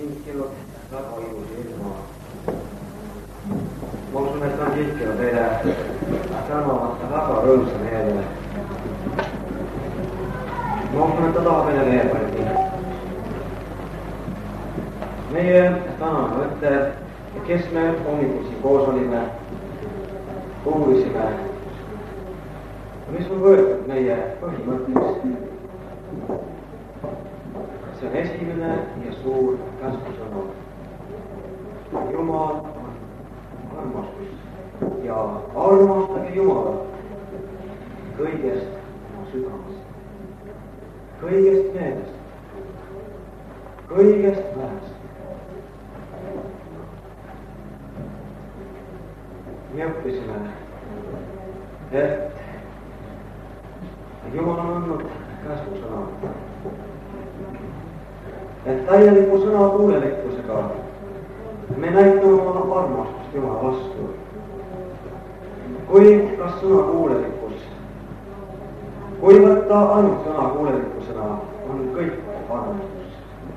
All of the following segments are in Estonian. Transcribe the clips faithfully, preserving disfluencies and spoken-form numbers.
kinkinud väga ilusa ilma. Ma usun, et on kinkinud teile täna väga rõõmsa meele. Ma usun, et ta tahab meile veel palju kinkinud. Meie tänane mõte, kes me hommikul siin koos olime, uurisime, mis on võetud meie põhimõtteks. See on esimene ja suur käskusõna. Jumal on armastus ja armastage Jumalat kõigest oma südamest, kõigest meelest, kõigest vähest. Me õppisime, et Jumal on andnud käskusõna, et täieliku sõna kuulelikkusega me näitame oma armastust Jumala vastu. Kuid kas sõna kuulelikkus, kui võtta ainult sõna kuulelikkusena, on kõik armastus.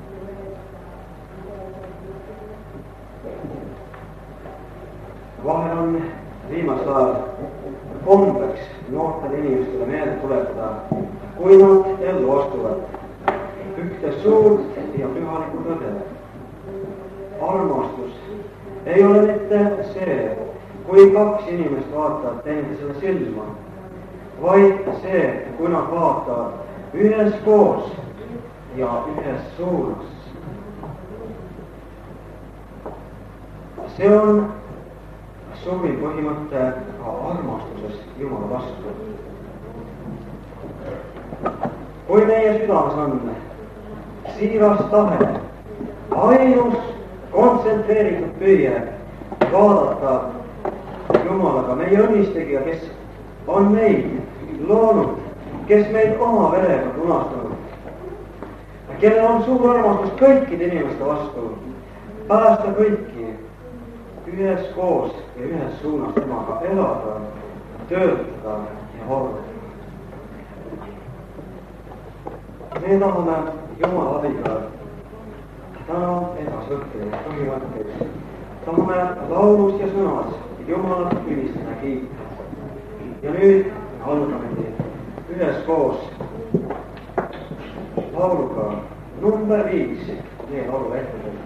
Vahel on viimasel ajal kombeks noortele inimestele meelde tuletada, kui nad ellu astuvad ühte suurt ja pühalikku tõde. Armastus ei ole mitte see, kui kaks inimest vaatavad teineteisele silma, vaid see, kui nad vaatavad üheskoos ja ühes suunas. See on suurim põhimõte ka armastuses Jumala vastu. Kui meie südames on siiras tahe, ainus kontsentreeritud püüe vaadata Jumalaga, meie õnnistegija, kes on meid loonud, kes meid oma verega punastanud, kellel on suur armastus kõikide inimeste vastu, päästa kõiki üheskoos ja ühes suunas temaga elada, töötada ja olla. Me tahame Jumala abiga täna edasi õppida põhimõtteid. Tahame laulus ja sõnas Jumalat ülistada kiita. Ja nüüd algamegi üheskoos lauluga number viis, meie laulu ehtusel.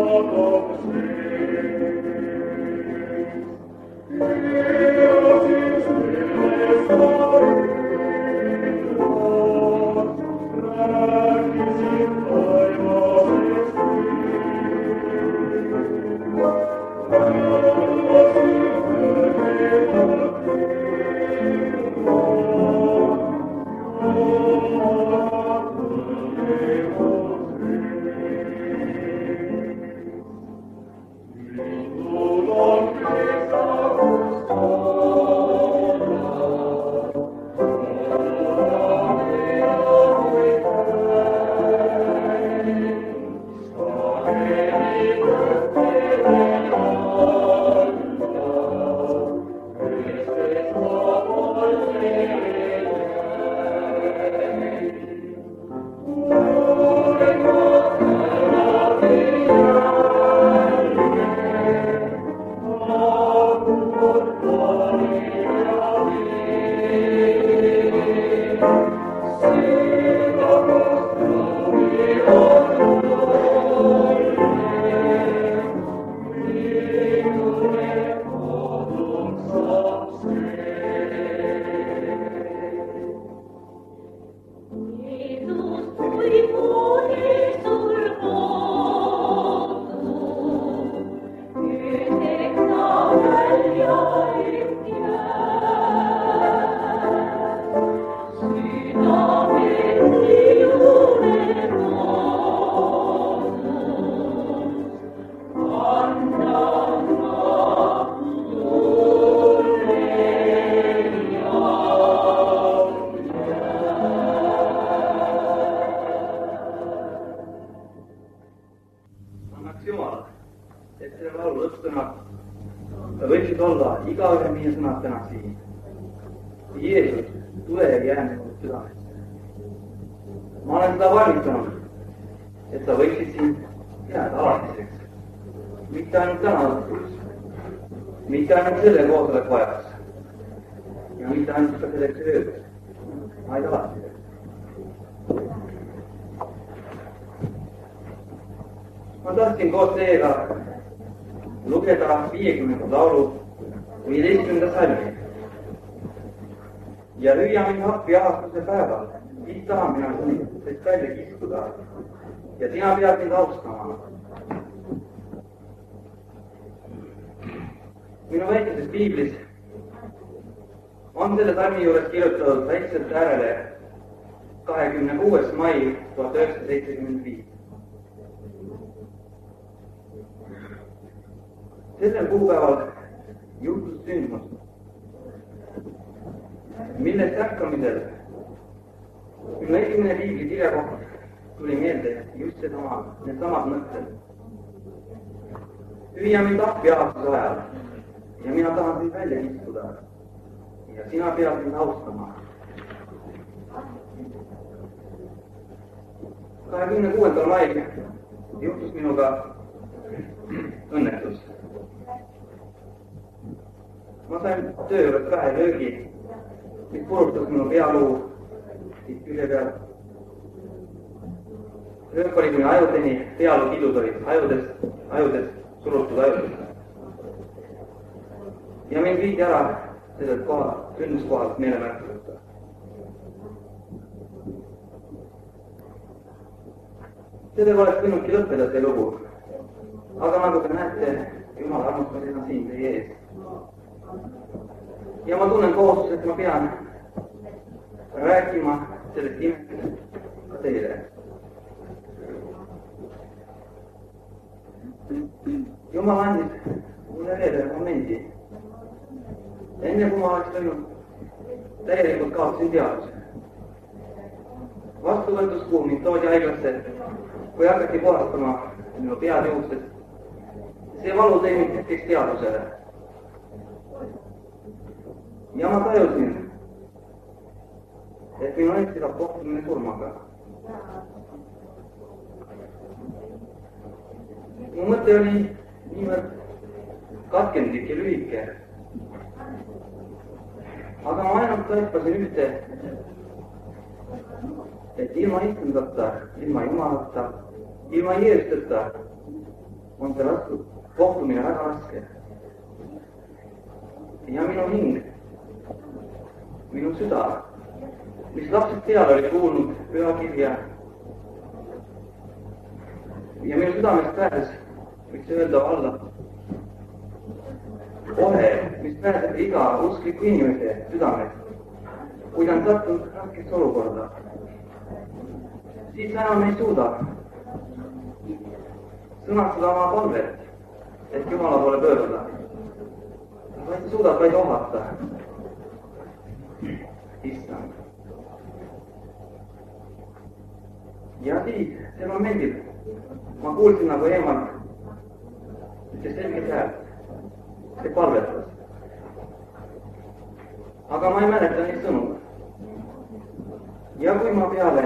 Ma tahtsin koos teiega lugeda viiekümnenda laulu viieteistkümnenda salmi. Ja hüüa mind appi ahastuse päeval, mis tahan mina sinust välja kiskuda ja sina pead mind austama. Minu väikeses piiblis on selle salmi juures kirjutatud väikselt äärele kahekümne kuues mai tuhat üheksasada seitsekümmend viis. Sellel kuupäeval juhtus sündmus, millest ärkamisel minu esimene piibli kirjakoht tuli meelde just sedama, need samad mõtted. Hüüa mind appi ahastuse ajal ja mina tahan sind välja kiskuda ja sina pead mind austama. kahekümne kuuendal mail juhtus minuga õnnetus. Ma sain töö juures kahe löögi, mis purutas minu pealuu siit külje peal. Löök oli kuni ajudeni, pealuu kidud olid ajudest, ajudest, surutud ajudest. Ja mind viidi ära sellelt kohalt, sündmuskohalt meile märkuseta. Sellega oleks võinudki lõppeda see lugu. Aga nagu te näete, Jumal armastas ennast siin teie ees. Ja ma tunnen kohustus, et ma pean rääkima sellest imest ka teile. Jumal andis mulle veel momendi. Enne kui ma oleks võinud täielikult kaotasin teaduse. Vastuvõtuskuu mind toodi haiglasse, kui hakati puhastama minu pead juustest. See valu tõi mind hetkeks teadusele. Ja ma tajusin, et minu ees saab kohtumine surmaga. Mu mõte oli niivõrd katkendlik ja lühike. Aga ma ainult taipasin ühte, et ilma istundata, ilma Jumalata, ilma Jeesteta on see raske, kohtumine väga raske. Ja minu hing, minu süda, mis lapsed peale oli kuulnud pühakirja. Ja minu südamest pääses, võiks öelda alla, ohe, mis pääseb iga uskliku inimese südamest, kui ta on sattunud raskesse olukorda. Siis enam ei suuda sõnastada oma palvet, et Jumala poole pöörduda. Vaid suudab vaid ohata. Issand. Ja siis, see momendil, ma kuulsin nagu eemalt, see selge häält, see palvetas. Aga ma ei mäleta neid sõnu. Ja kui ma peale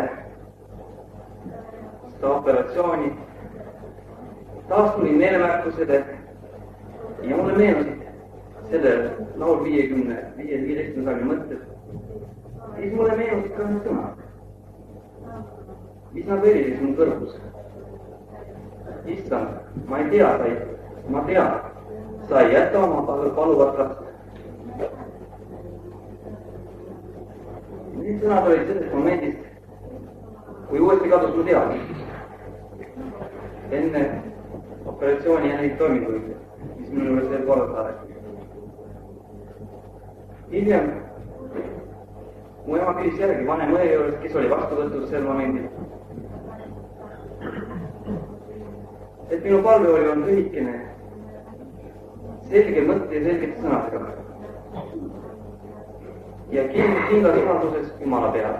seda operatsiooni taas tulin meelemärkusele ja mulle meenusid selle laul viiekümne, viieteistkümne salmi mõtted, siis mulle meenusid ka need sõnad, mis nagu erilis mu kõrvus. Issand, ma ei tea, sa ei, ma tean, sa ei jäta oma paluvat last. Need sõnad olid sellest momendist, kui uuesti kadus mu teadmine. Enne operatsiooni ja neid toiminguid, mis minu juures veel korda saadeti. Hiljem mu ema küsis järgi vanem õe juures, kes oli vastu võtnud sel momendil. Et minu palve oli on lühikene, selge mõtte ja selgete sõnadega. Ja kindlas imalduses Jumala peal.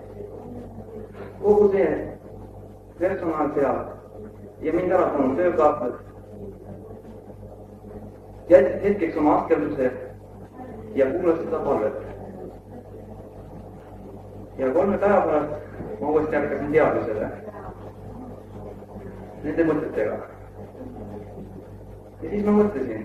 Kogu see personaal seal ja mind ära saanud töökaaslased jätsid hetkeks oma askelduse ja kuulas seda palvet. Ja kolme päeva pärast ma uuesti ärkasin teadmisele nende mõtetega. Ja siis ma mõtlesin,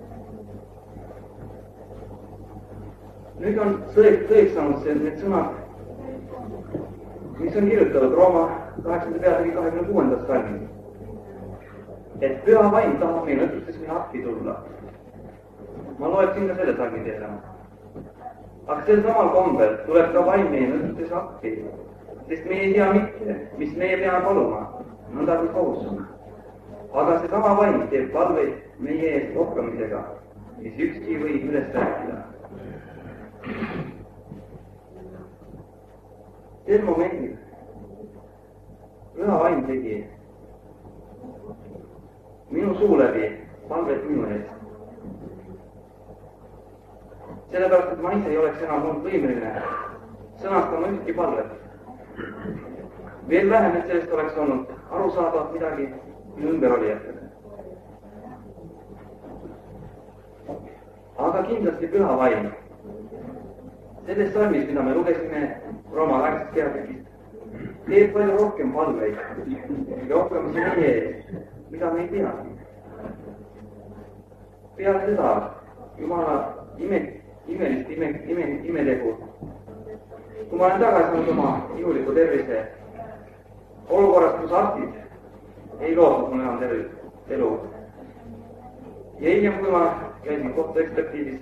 nüüd on tõeks, tõeks saanud see, need sõnad, mis on kirjutatud Rooma kaheksanda peatüki kahekümne kuuendast salmis. Et püha vaim tahab meil õtustes meie appi tulla. Ma loeksin ka selle salmi teile. Aga sel samal kombel tuleb ka vaim meie õtustes appi, sest me ei tea mitte, mis meie peame paluma, nõnda kui kohusime. Aga see sama vaim teeb palveid meie eest rohkamisega, mis ükski võib üles rääkida. Sel momendil püha vaim tegi minu suu läbi palvet minu eest. Sellepärast, et ma ise ei oleks enam olnud võimeline sõnastama ühtki palvet. Veel vähem, et sellest oleks olnud aru saada midagi minu ümber olijatele. Aga kindlasti püha vaim. Selles salmis, mida me lugesime Rooma kaheksandast peatükist, teeb palju rohkem palveid ja rohkem see meie eest, mida me ei tea. Peale seda Jumala ime, imelist ime, ime, imetegu. Kui ma olen tagasi olnud oma ihuliku tervise olukorrast, kus arstid ei loodnud mul enam tervist elu. Ja hiljem, kui ma käisin kohtuekspertiivis,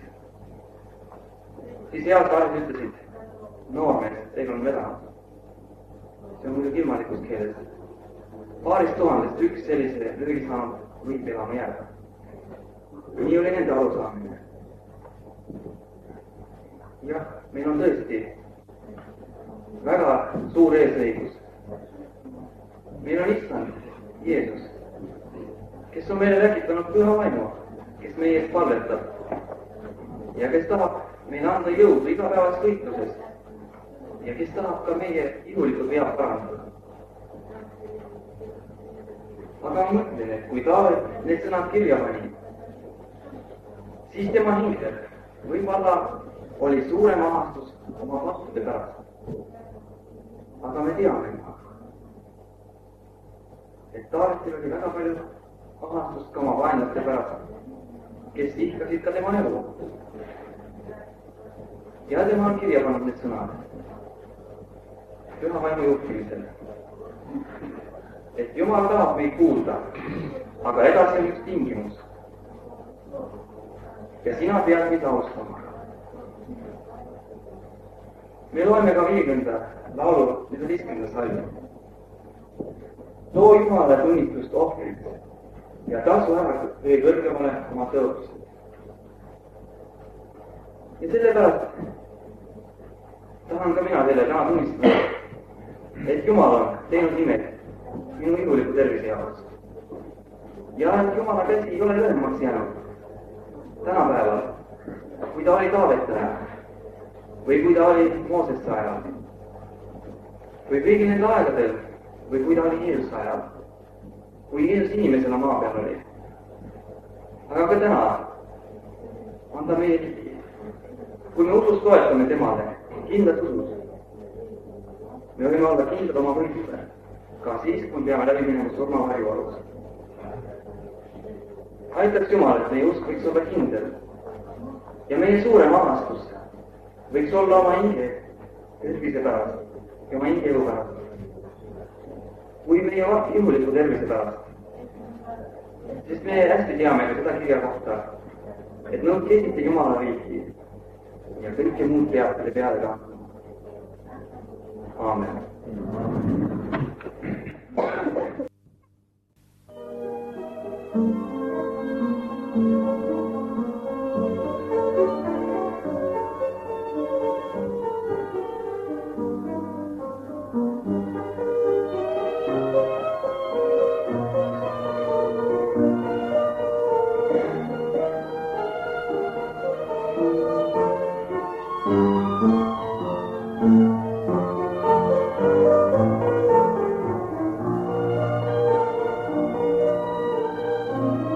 siis head arstid ütlesid, noormees, teil on vedanud. See on muidugi ilmalikust keeles. Paarist tuhandest üks sellise lühi saanud võib elama jääda. Nii oli nende arusaamine. Jah, meil on tõesti väga suur eesõigus. Meil on Issand, Jeesus, kes on meile läkitanud püha vaimu, kes meie eest palvetab ja kes tahab meile anda jõudu igapäevas võitluses ja kes tahab ka meie ihulikud vead parandada. Aga ma mõtlen, et kui Taavet need sõnad kirja pani, siis tema hingel võib-olla oli suurem ahastus oma vastude pärast. Aga me teame, et Taavetil oli väga palju ahastust ka oma vaenlaste pärast, kes ihkasid ka tema elu. Ja tema on kirja pannud need sõnad püha vaimu juhtimisel. et Jumal tahab meid kuulda, aga edasi on üks tingimus. Ja sina pead meid austama. Me loeme ka viiekümnenda laulu neljateistkümnenda salmi. Too Jumala tunnistust ohvrit ja tasu ära kõige kõrgemale oma tõotused. Ja sellepärast tahan ka mina teile täna tunnistada, et Jumal on teinud nimed minu iluliku tervise jaoks. Ja et Jumala käsi ei ole lühemaks jäänud tänapäeval, kui ta oli Taaveti ajal või kui ta oli Moosese ajal või kõigi nende aegadel või kui ta oli Jeesuse ajal, kui Jeesus inimesena maa peal oli. Aga ka täna on ta meil, kui me usus toetame temale, kindlad usus, me võime olla kindlad oma võitluse, ka siis, kui peame läbi minema surmavarju alus. Aitaks Jumal, et meie usk võiks olla kindel ja meie suurem ahastus võiks olla oma hinge tervise pärast ja oma hinge elu pärast. Kui meie ihuliku tervise pärast, sest me hästi teame ka seda kirja kohta, et nõud kesite Jumala riiki ja kõike muud peatele peale ka. Aamen. Thank you.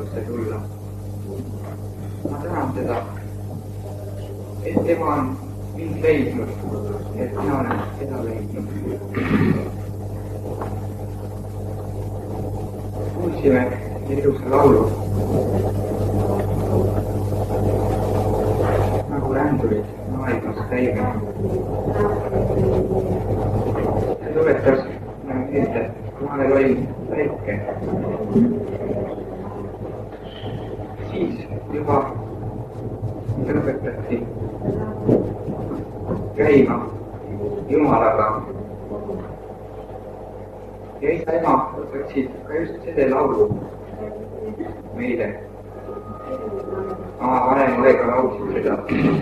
Jeesusse tulla. Ma tänan teda, et tema on mind leidnud, et mina olen teda leidnud. Kuulsime ilusa laulu, nagu rändurid maailmas käime. See tuletas meelde, kui ma veel olin väike. Siis juba lõpetati käima Jumalaga. Ja isa ema võtsid ka just selle laulu meile. Oma vanem olega laulsid seda.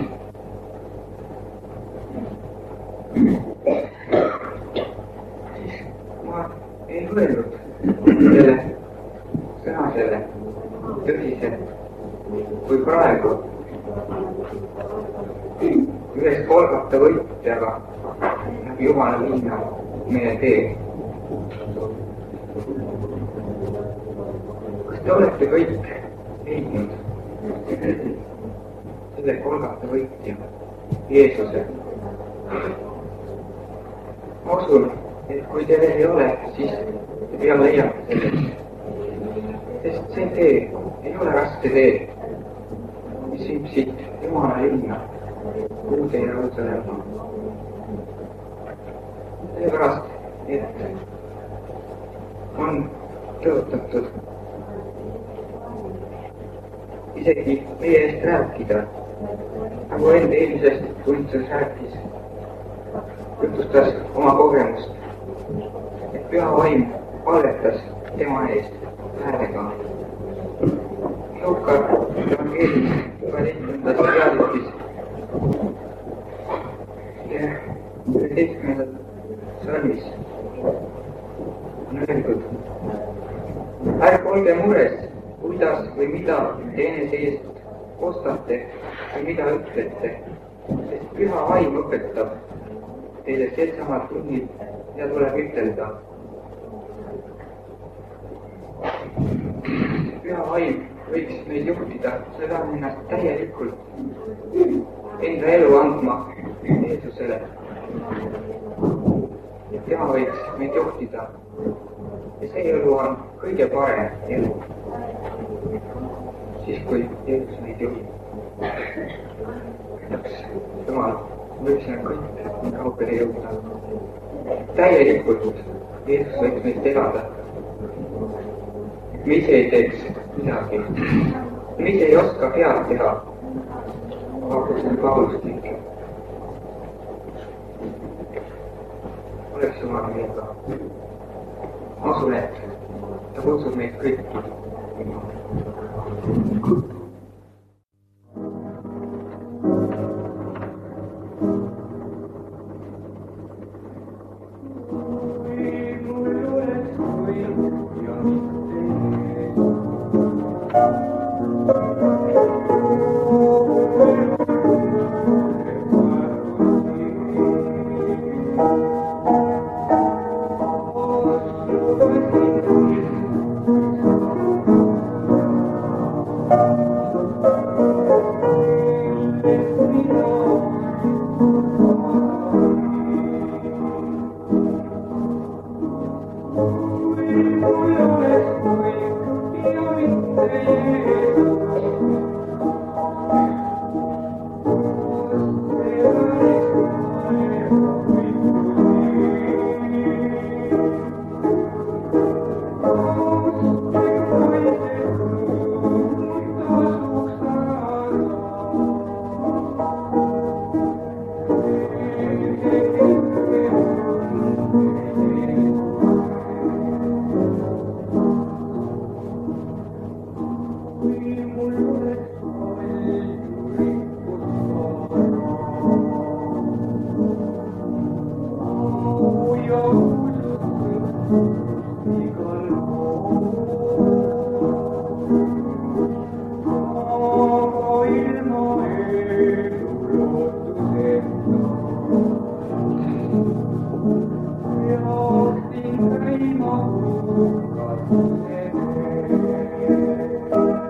Siis ma ei mõelnud selle sõna selle tõsiselt kui praegu. Ühes Golgata võitjaga läbi Jumala linna meie tee. Kas te olete kõik leidnud selle Golgata võitja, Jeesuse? Ma usun, et kui te veel ei ole, siis te pea leiate sellest. Sest see tee ei ole raske tee, mis viib siit Jumala linna, uude Jeruusalemma. Sellepärast, et on tõotatud isegi meie eest rääkida, nagu enda eelmisest tundsas rääkis, jutustas oma kogemust, et Püha Vaim palvetas tema eest häälega. Luka evangeeliumis kaheteistkümnendas peatükis ja üheteistkümnendas salmis on öeldud: ärge olge mures, kuidas või mida te enese eest ostate või mida ütlete, sest Püha Vaim õpetab teile sel samal tunnil, mida tuleb ütelda. Püha Vaim võiks meid juhtida, seda on ennast täielikult enda elu andma Jeesusele. Ja tema võiks meid juhtida. Ja see elu on kõige parem elu. Siis kui Jeesus meid juhib. Jumal, võiksime kõik nii kaugele jõuda. Täielikult Jeesus võiks meid elada. Me ise ei teeks midagi. Me ise ei oska head teha. Apostel Paulus tegi. Oleks Jumal meiega. Ma usun, et ta kutsub meid kõiki. Thank you.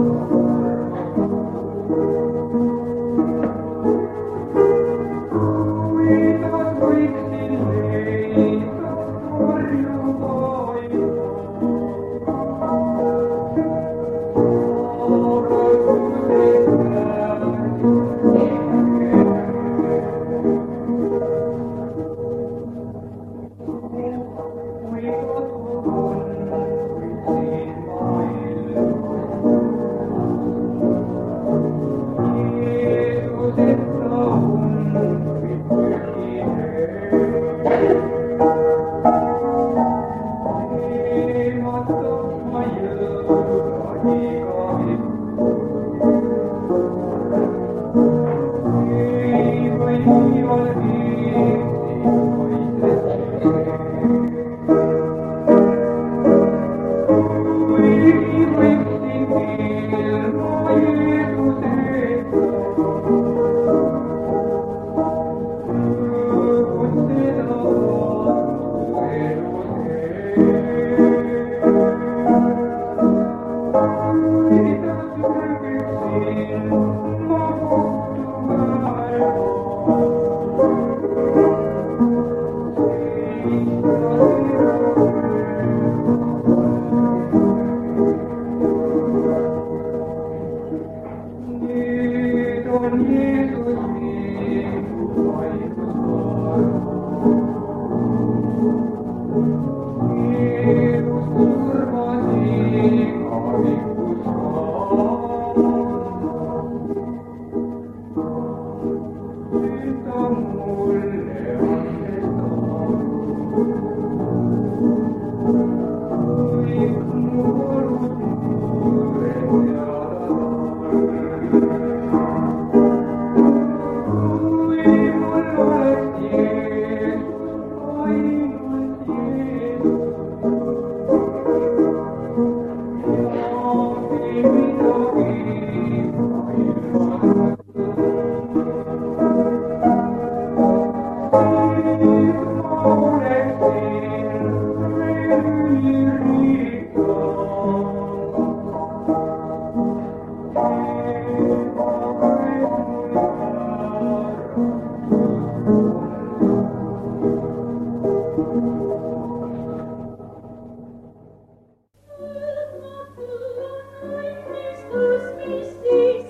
Christus, Christus,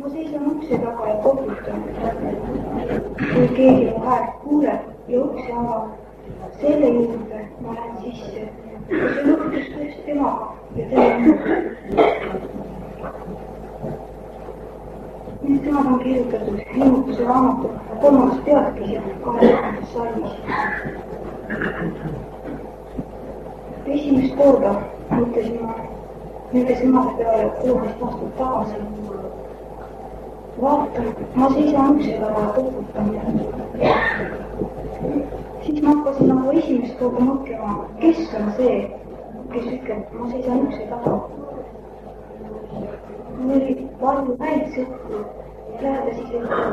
ma seisan ukse taga ja koputan. Kui keegi mu häält kuuleb ja ukse avab, selle juurde ma lähen sisse ja see lõputus tõest temaga ja tema. Need sõnad on kirjutatud Liimutuse raamatu kolmas peatükis ja kahekümnendas salmis. Esimest korda mõtlesin ma nende sõnade peale kuuest aastat tagasi. Vaatan, ma seisan ukse taga ja koputan. Siis ma hakkasin nagu esimest korda mõtlema, kes on see, kes ütleb, ma seisan ukse taga. Mul oli palju häid sõpru, lähedasi sõpru.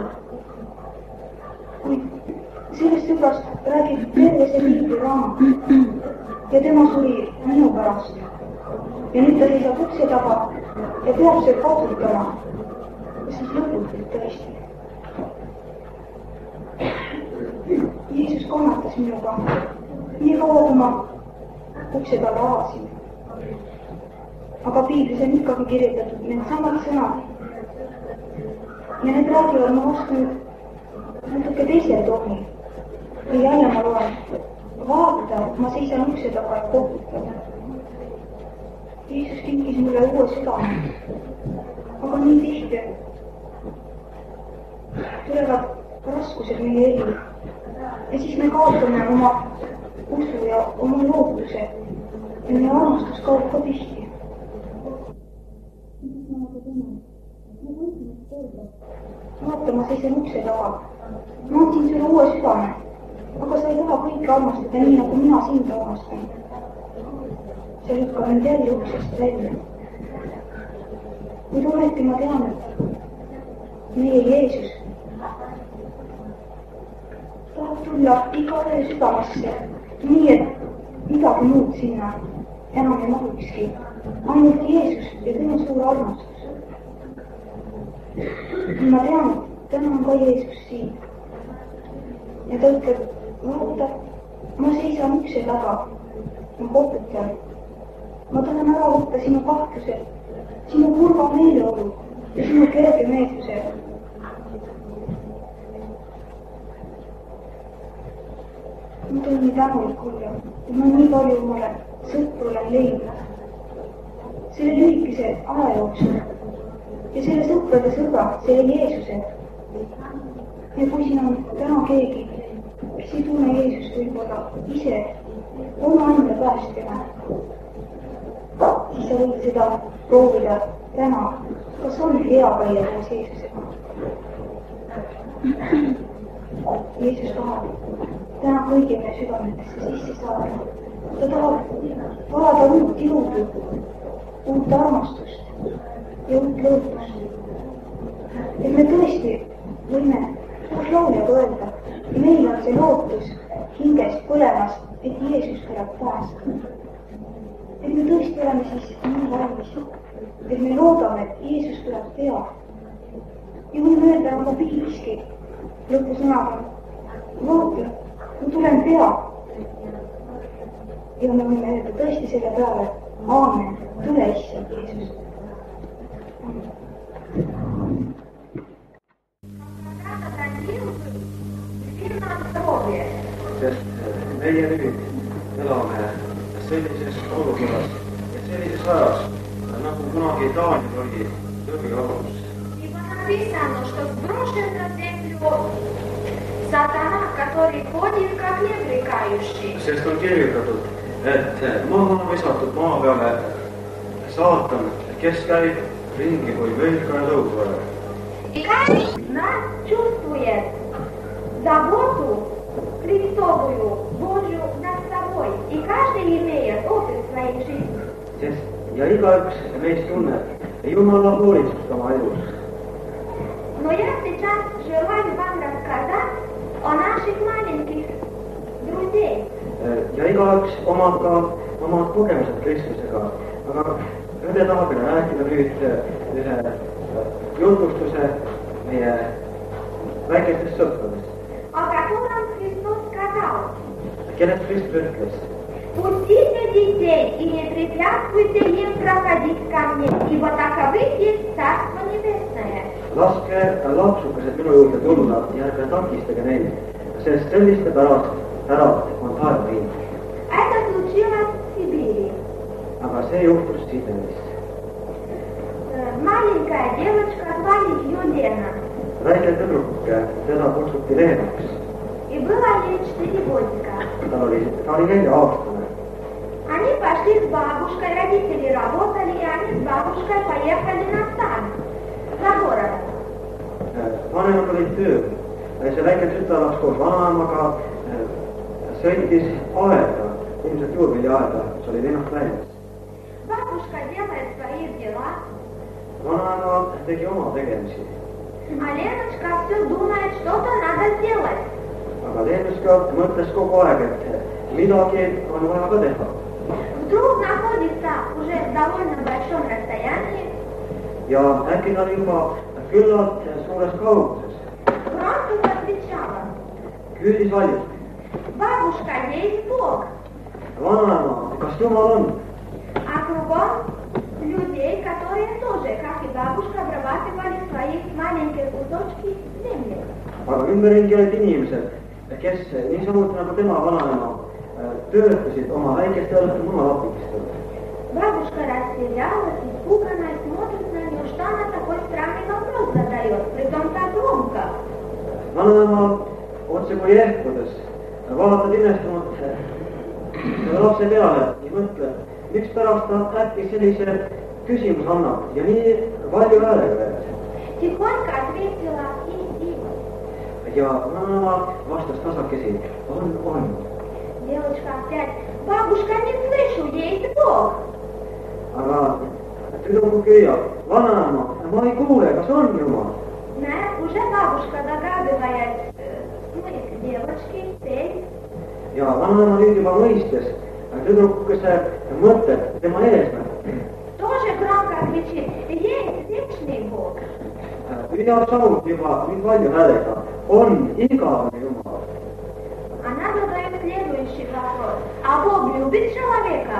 Kuid sellest sõbrast räägib terve see piibliraamat ja tema suri minu pärast. Ja nüüd ta seisab ukse taga ja peab seal koputama. Ja siis lõputult tõesti. Jeesus kannatas minuga nii kaua, kui ma ukse taga avasin. Aga piiblis on ikkagi kirjutatud need samad sõnad. Ja need räägivad ma vastu natuke teisel toonil. Ja jälle ma loen, vaata, ma seisan ukse taga ja koputan. Jeesus kinkis mulle uue südame. Aga nii tihti tulevad raskused meie ellu. Ja siis me kaotame oma usu ja oma lootuse. Ja meie armastus kaob ka tihti. Vaata, ma seisan ukse taga. Ma andsin sulle uue südame. Aga sa ei taha kõike armastada nii, nagu mina sind armastan. See lükkab mind jälle uksest välja. Kuid ometi ma tean, et meie Jeesus tahab tulla igaühe südamesse, nii et midagi muud sinna enam ei mahukski. Ainult Jeesus ja tema suur armastus. Ma tean, et täna on ka Jeesus siin. Ja ta ütleb, vaata, ma seisan ukse taga, ma koputan. Ma tahan ära võtta sinu kahtlused, sinu kurva meeleolu ja sinu kerge meelsuse. Ma tulen nii tänulik olla, et ma nii palju omale sõpru olen leidnud. Selle lühikese aja jooksul ja selle sõprade sõbra, selle Jeesuse. Ja kui siin on täna keegi, kes ei tunne Jeesust võib-olla ise oma enda päästjana, siis sa võid seda proovida täna, kas on hea käia koos Jeesusega. Jeesus tahab täna kõigi meie südametesse sisse saada. Ta tahab valada uut jõudu, uut armastust ja uut lootust. Et me tõesti võime koos lauljad öelda, meil on see lootus hingest põlemas, et Jeesus tuleb taas. Et me tõesti oleme siis nii valmis, et me loodame, et Jeesus tuleb pea. Ja võime öelda oma piibliski lõpusõnaga, vaata, ma tulen pea. Ja me võime öelda tõesti selle peale, aamen, tule issand Jeesus. Sest meie nüüd elame sellises olukorras ja sellises ajas, nagu kunagi Taanil oli tõrgevabadus. Ибо написано, что сброшен на землю сатана, который ходит как непрекающий. Sest on kirjutatud, et maha on visatud maa peale saatan, kes käib ringi kui vehkaja tõukoja. И каждый из нас чувствует заботу Христовую, Божью над собой. И каждый имеет опыт своей жизни. Sest ja igaüks meist tunneb Jumala hoolitsust oma elus. Но я сейчас желаю вам рассказать о наших маленьких друзей. Ja igaüks omab ka omad kogemused Kristusega. Aga ühe tahakene rääkida nüüd ühe jutlustuse meie väikestest sõpradest. О котором Христос сказал: Kellest Kristus ütles: пустите детей и не препятствуйте им проходить ко мне, ибо таковых есть Царство Небесное. laske lapsukesed minu juurde tulla ja ärge takistage neid, sest selliste pärast päralt on taevariin. Это случилось в Сибири. Aga see juhtus Siberis. Маленькая девочка звали ее Лена. Väike tüdruke, teda kutsuti Leenaks. И было ей четыре годика. Ta oli, ta oli nelja aastane. Они пошли с бабушкой, родители работали, и они с бабушкой поехали на стан за город. Vanemad olid tööl. See väike tütar läks koos vanaemaga, sõitis aeda, ilmselt juurvilja aeda, mis oli linnast väljas. Бабушка делает свои дела. Vanaema tegi oma tegemisi. А Леночка все думает, что-то надо сделать. Aga Leenuska mõtles kogu aeg, et midagi on vaja ka teha. Вдруг находится уже в довольно большом расстоянии. Ja äkki ta oli juba küllalt suures kauguses. Громко закричала. Küsis valjusti. Бабушка, есть Бог. Vanaema, kas Jumal on? А кругом людей, которые тоже, как и бабушка, обрабатывали свои маленькие кусочки земли. Aga ümberringi olid inimesed, kes niisamuti nagu tema vanaema töötasid oma väikeste munalapikestele. Бабушка растерялась, испуганная, смотрит на нее, что она такой странный вопрос задает, притом так громко. Vanaema otse kui ehkudes vaatad imestunud selle lapse peale ja mõtleb, miks pärast ta äkki sellise küsimus annab ja nii palju häälega veel. Тихонько ответила и и. Ja vanaema vastas tasakesi, on, on. Девочка опять, бабушка, не слышу, есть Бог. Aga tüdruku küsib, vanaema, ma ei kuule, kas on Jumal? Näed, уже бабушка догадывает смысл девочки, цель. Ja vanaema nüüd juba mõistes tüdrukese mõtet, tema eesmärk. Тоже громко кричит, есть вечный Бог. Püüab samuti juba nii palju häälega, on igavene Jumal. Она задает следующий вопрос. А Бог любит человека?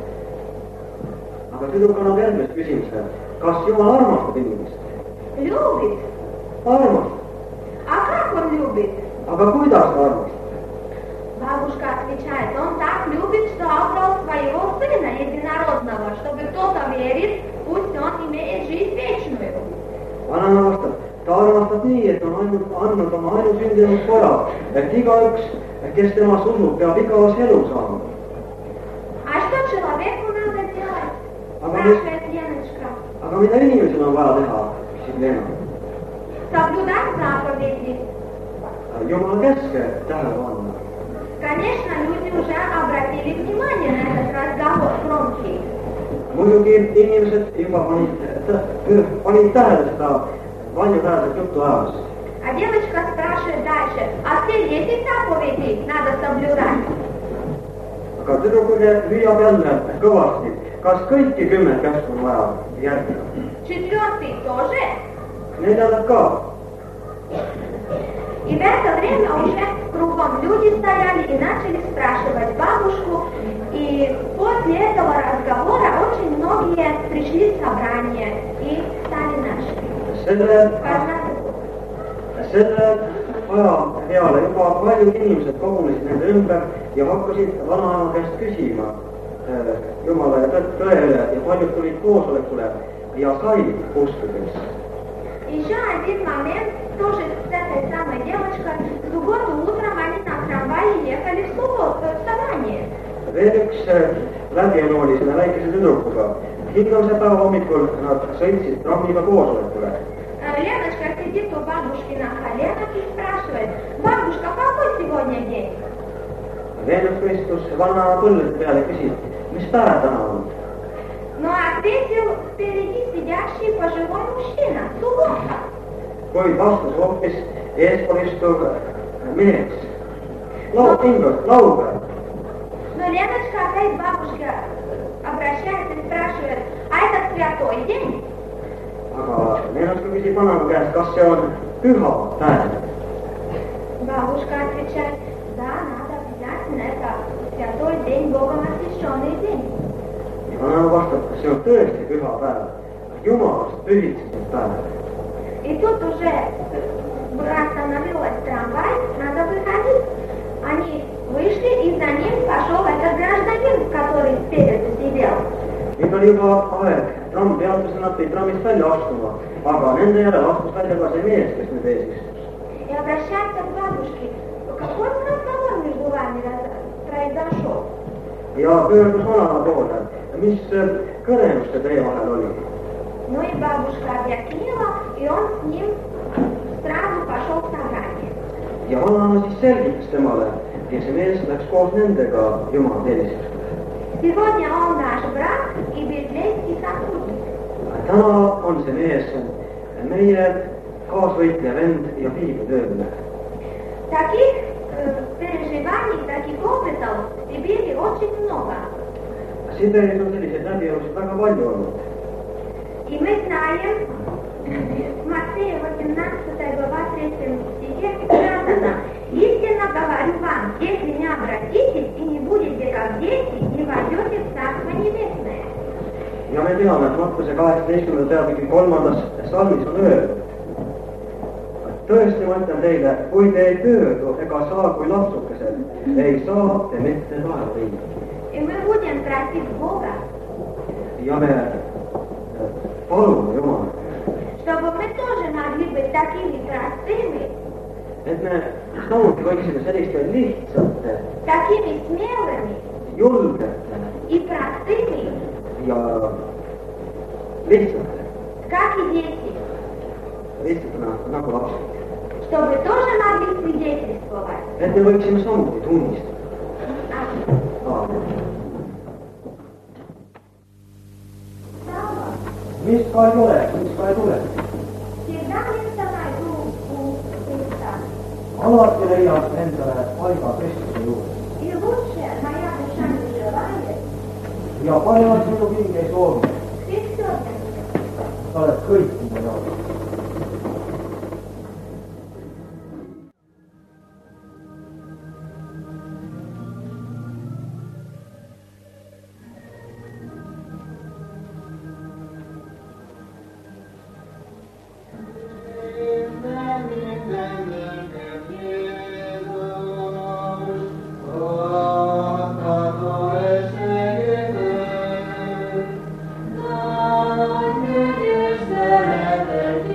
Aga tüdruk annab järgmist küsimuse, kas Jumal armastab inimest? Любит. Armastab. А как он любит? Aga kuidas ta armastab? Бабушка отвечает, он так любит, что отдал своего сына единородного, чтобы кто-то верит, пусть он имеет жизнь вечную. Vanaema vastab, ta armastab nii, et on ainult andnud oma ainusündinud poja, et igaüks, kes temas usub, peab igavas elu saama. А что человеку надо делать? Aga Спрашивает Леночка. Aga mida inimesel on vaja teha, küsib Leena. Соблюдать заповеди. Jumala käske tähele panna. Конечно, люди уже обратили внимание на этот разговор громкий. Muidugi inimesed juba panid, panid tähele seda palju tähelet juttu ajast. А девочка спрашивает дальше, а все десять заповедей надо соблюдать? Aga tüdrukuge lüüab jälle kõvasti, kas kõiki kümmet käsku on vaja järgida? Четвертый тоже? Neljandat ka. И в это время уже кругом люди стояли и начали спрашивать бабушку. И после этого разговора очень многие пришли в собрание и стали нашими. Selle, selle aja peale juba paljud inimesed kogunesid nende ümber ja hakkasid vanaema käest küsima Jumala ja tõele ja paljud tulid koosolekule ja said uskudeks. Еще один момент, тоже с этой самой девочкой, в субботу утром они на трамвае ехали в субботу, в собрание. Veel üks läbielu oli selle väikese tüdrukuga. Hilgamse päeva hommikul nad sõitsid trammiga koosolekule. Леночка сидит у бабушки на коленах и спрашивает, бабушка, какой сегодня день? Leenuska istus vana põllede peale ja küsis, mis päev täna on? Но ответил впереди сидящий пожилой мужчина, суббота. Kuid vastas hoopis eespool istuv mees. Laul, Ingrid, laupäev. Но Леночка опять бабушка обращается и спрашивает, а это святой день? Aga Leenuska küsib vanaema käest, kas see on püha päev? Бабушка отвечает, да, надо обязательно, это святой день, Богом освященный день. Vanaema vastab, kas see on tõesti püha päev, Jumalast pühitsetud päev. И тут уже остановилась трамвай, надо выходить. Они вышли, и за ним пошел этот гражданин, который спереди сидел. Nüüd oli juba aeg tramm peatus ja nad pidid trammist välja astuma, aga nende järel astus välja ka see mees, kes nüüd ees istus. И обращается к бабушке. Какой разговор между вами произошел? Ja pöördus vanale poole, mis kõnemus te teie vahel oli? Ну и бабушка объяснила, и он с ним сразу пошел в собрание. Ja vanaema siis selgitas temale ja see mees läks koos nendega Jumala teenistusele. Сегодня он наш брат и библейский сотрудник. Täna on see mees meie kaasvõitleja vend ja piiblitööline. Таких э, переживаний, таких опытов в Сибири очень много. Siberis on selliseid läbielusid väga palju olnud. И мы знаем, в Матфея восемнадцатой глава третьем стихе сказано: «Истинно говорю вам, если не обратитесь и не будете как дети, не войдете в Царство Небесное». Ja me teame, et Mattuse kaheksateistkümnenda peatüki kolmandas salmis on öeldud. Tõesti, ma ütlen teile, kui te ei pöördu ega saa kui lapsukesed, ei saa te mitte taeva viia. И мы будем просить Бога, Ja me palume Jumala, чтобы мы тоже могли быть такими простыми, et me samuti võiksime selliste lihtsate, такими смелыми julgete и простыми, ja lihtsate, как и дети, lihtsatena nagu lapsed. чтобы тоже могли свидетельствовать. Et me võiksime samuti tunnistada. Aamen. Mis ka ei ole, mis ka ei tule. Всегда место найду у Христа. Alati leiab endale paiga Kristuse juurde. И лучше моя душа не желает. Ja paremat minu king ei soovi. Ты все для меня. Sa oled kõik minu jaoks. Thank you.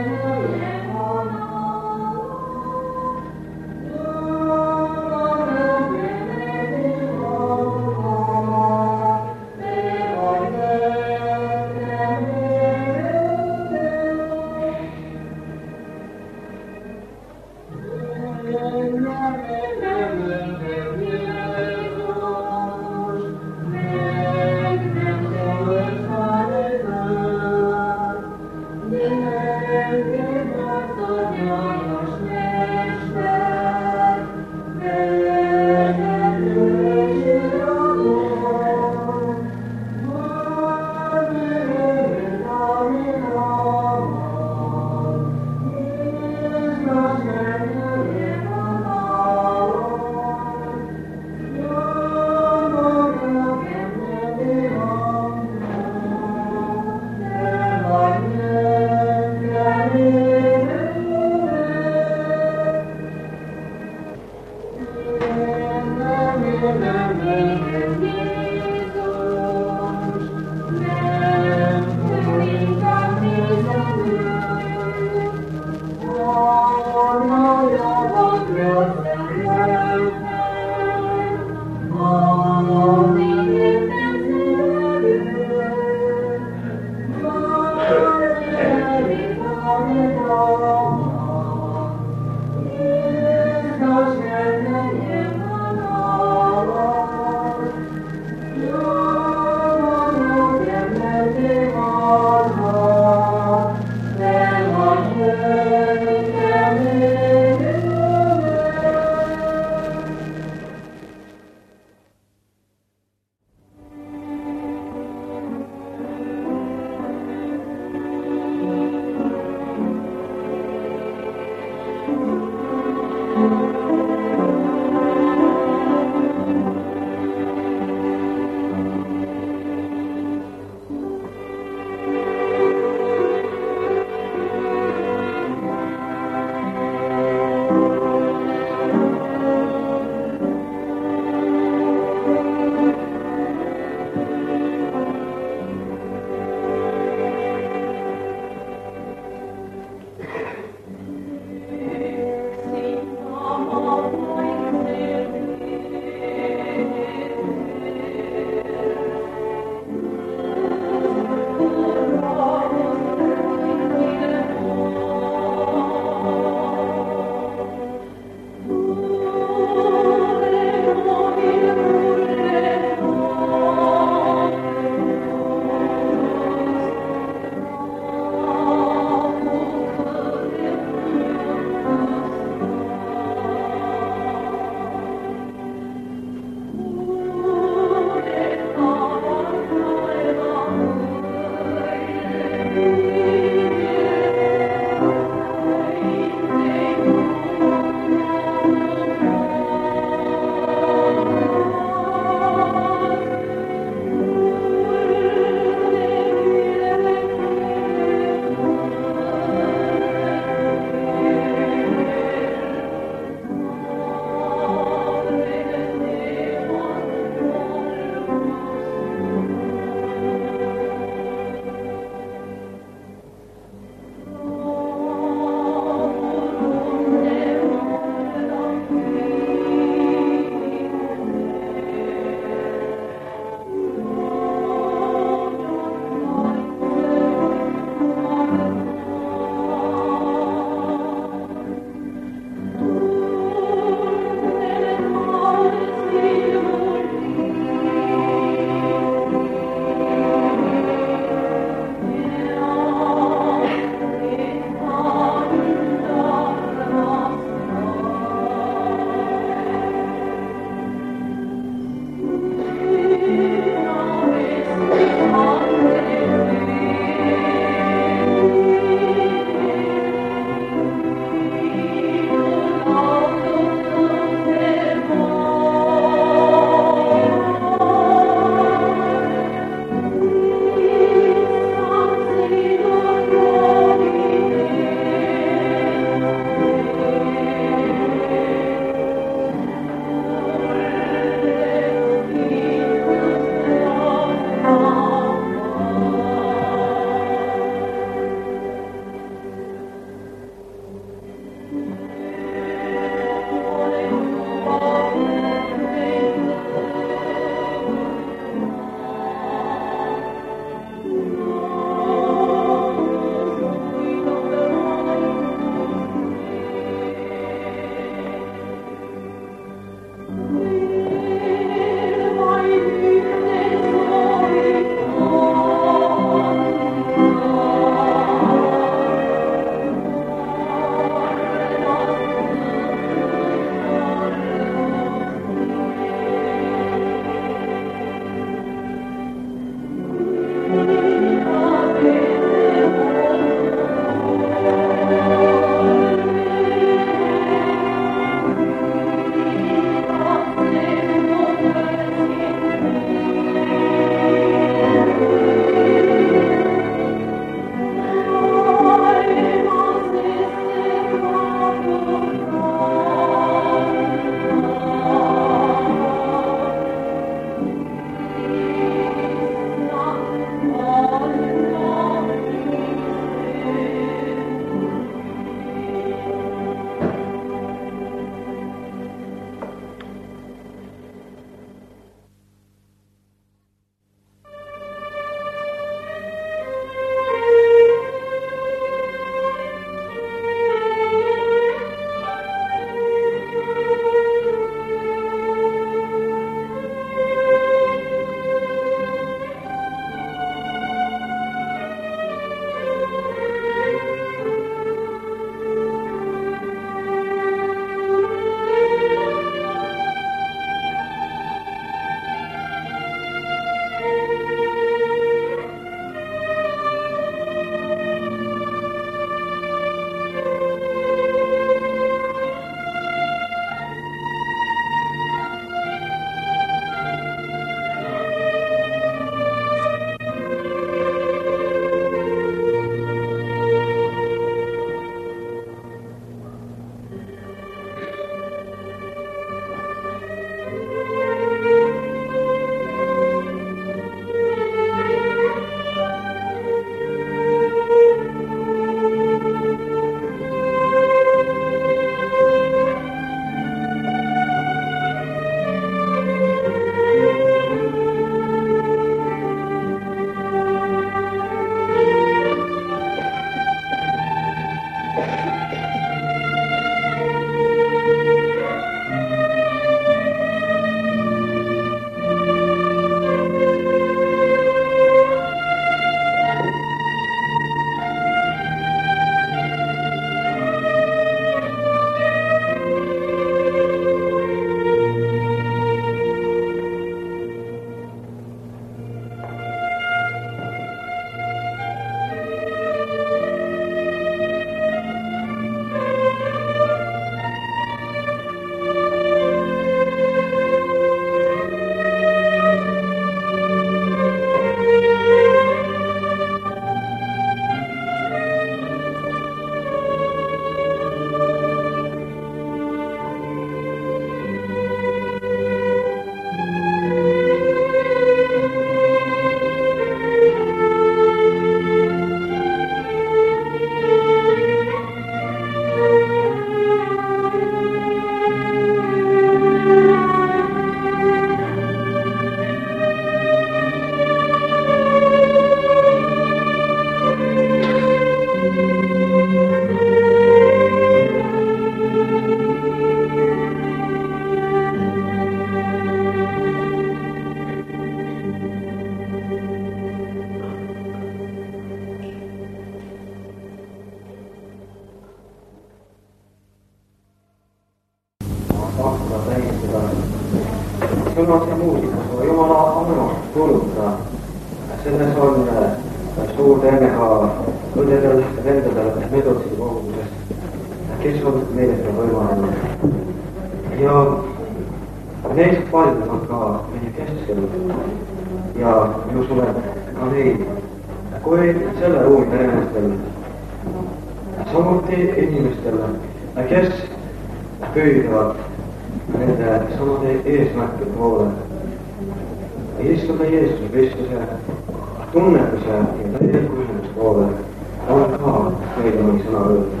selles on suur tänu ka õdedel, vendadel, medotside kogudusest, kes on meile seda võimaldanud. Ja neist paljud on ka meie keskel ja ma usun, et ka neid, kui selle ruumi peremeestel, samuti inimestel, kes püüdavad nende samade eesmärkide poole. Istuda Jeesuse Kristuse tunnetuse ja täieliku ühenduse poole on ka meile mõni sõna öelda.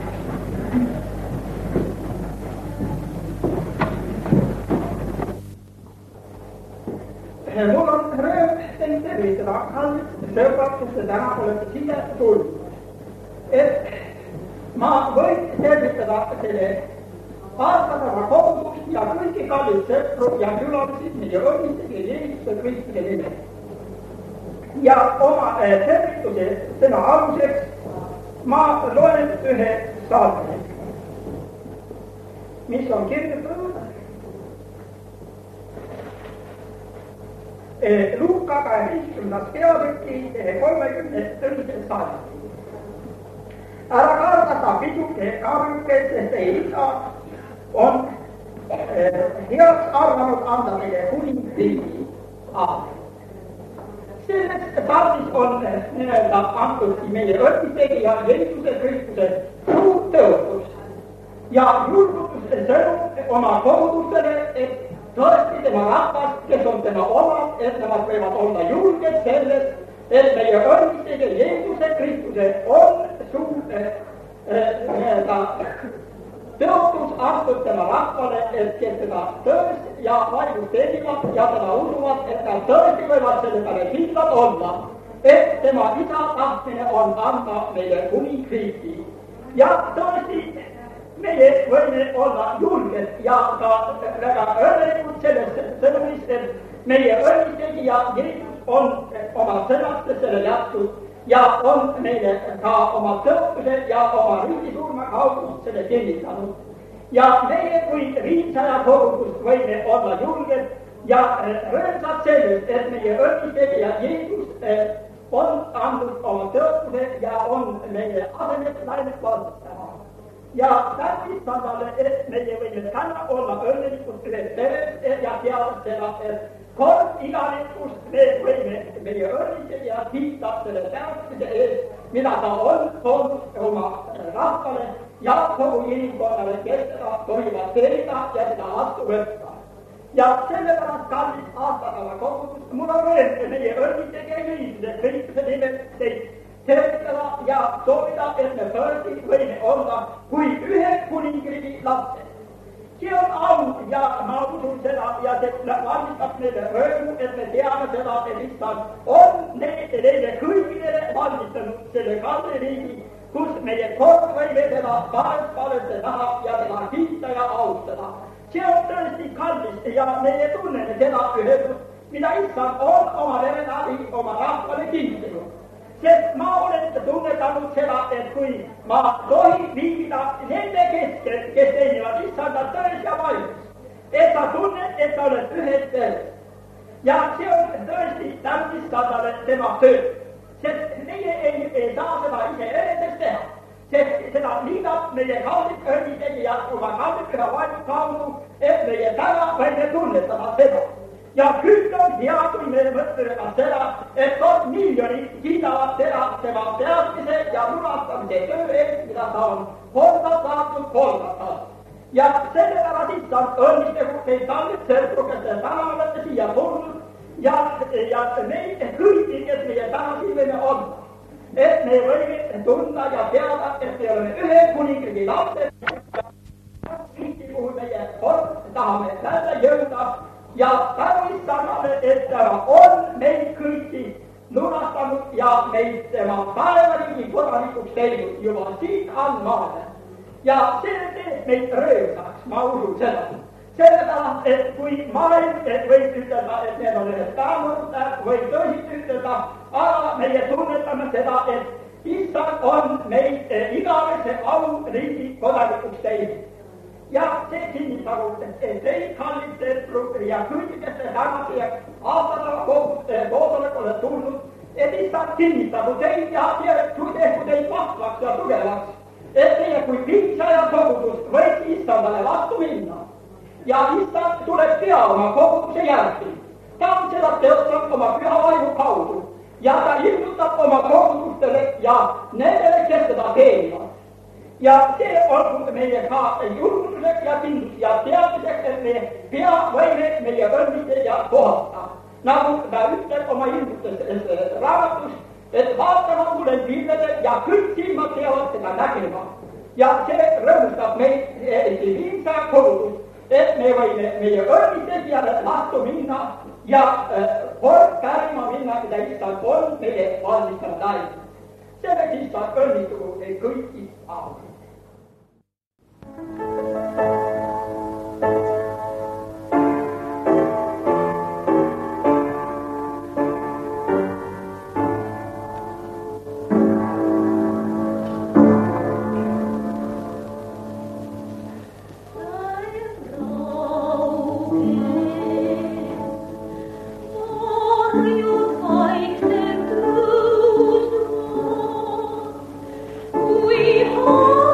Mul on rõõm teid tervitada, kallid sõbrad, kes te täna olete siia tulnud. Et ma võin tervitada selle aastatava kogudust ja kõiki kallid sõpru ja külalisi meie õnnistage Jeesuse Kristuse nimel. Ja oma tervituse sõna aluseks ma loen ühe salmi, mis on kirjutatud Luuka kaheteistkümnendas peatüki kolmekümne teisel salmi. Ära karda piduke karjuke, sest teie isa on eh, heaks arvanud anda meile kuningriigi aeg. Selles salmis on eh, nii-öelda antud meie õnnistegija Jeesuse Kristuse suur tõotus ja julgutuse sõnum oma kogudustele, et tõesti tema rahvas, kes on tema omad, et nemad võivad olla julged selles, et meie õnnistegija Jeesuse Kristuse on suur eh, nii-öelda tõotus astud tema rahvale, et kes teda tõest ja vaimust teenivad ja teda usuvad, et nad tõesti võivad selle peale kindlad olla, et tema isa tahtmine on anda meile kuningriigi. Ja tõesti meie võime olla julged ja ka väga õnnelikud selles sõnumis, et meie õnnistegija Jeesus on oma sõnaste selle jätnud ja on meile ka oma tõotuse ja oma ristisurma kaudu selle kinnitanud. Ja meie kui viisaja kogudust võime olla julged ja rõõmsad sellest, et meie õnnistegija Jeesus on andnud oma tõotuse ja on meie asemel läinud valdama. Ja täpselt talle, et meie võime täna olla õnnelikud ühes peres ja teada seda, et kord igalikus me võime meie õnnistegija kiita selle tähtsuse eest, mida ta on toonud oma rahvale ja kogu inimkonnale, kes seda tohivad teenida ja seda vastu võtta. Ja sellepärast kallis aastatava kogudus, mul on rõõm meie õnnistegija Jeesuse Kristuse nimel teid tervitada ja soovida, et me tõesti võime olla kui ühe kuningriigi lapsed. See on au ja ma usun seda ja see valmistab meile rõõmu, et me teame seda, et issand on neile kõigile valmistanud selle kalli riigi, kus meie kord võime teda parest-pareste näha ja teda kiita ja austada. See on tõesti kallis ja meie tunneme seda ühendust, mida issand on oma vere läbi oma rahvale kinkinud. Sest ma olen tunnetanud seda, et kui ma tohin viibida nende keskel, kes teenivad issanda tões ja vaimus, et sa tunned, et sa oled ühes peres. Ja see on tõesti täpselt issandale tema töö. Sest meie ei, ei saa seda ise enesest teha. Sest seda liidab meie kaldid õnnistegija oma kaldid ühe vaimu kaudu, et meie täna võime tunnetada seda. Ja küll on hea, kui me mõtleme ka seda, et kord miljonid kiidavad seda tema teadmise ja lunastamise töö eest, mida ta on korda saatnud kordatas. Ja sellepärast issand õnnistagu teid kallid sõpru, kes te täna olete siia tulnud ja, ja neid kõiki, kes meie täna siin võime olla. Et me võime tunda ja teada, et me oleme ühe kuningriigi lapsed. Kristi puhul meie kord tahame välja jõuda. Ja tänu issandale, et tema on meid kõiki lunastanud ja meid tema päevariigi kodanikuks teinud juba siit andmaale. Ja see teeb meid rõõmsaks, ma usun seda. Sellepärast, et kui maailm võib ütelda, et need on ühed päevanud, võib tõsiselt ütelda, aga meie tunnetame seda, et issand on meid igavese au riigi kodanikuks teinud. ja see kinnitagu teid kallid ja kõigesse tänase aastasele koosolekule tulnud, et issand kinnitagu teid ja tehku teid vahvaks ja tugevaks, et teie kui piitsaja kogudust võiks issandale vastu minna. Ja issand tuleb pea oma koguduse järgi. Ta on seda teostanud oma püha vaimu kaudu ja ta ilmutab oma kogudustele ja nendele, kes teda teenivad. Ja see on meie ka julguseks ja kindlus ja teadmiseks, et me pea võime meie õnnite ja kohata. Nagu ta ütleb oma ilmustes raamatus, et vaatama tulen pilvede ja kõik silmad peavad seda nägema. Ja see rõõmustab meid viimsa kogudust, et me võime meie õnnite peale vastu minna ja kord pärima minna, mida issand on meie valmistanud aeg. Selleks issand õnnitugu kõiki aastaid. We hold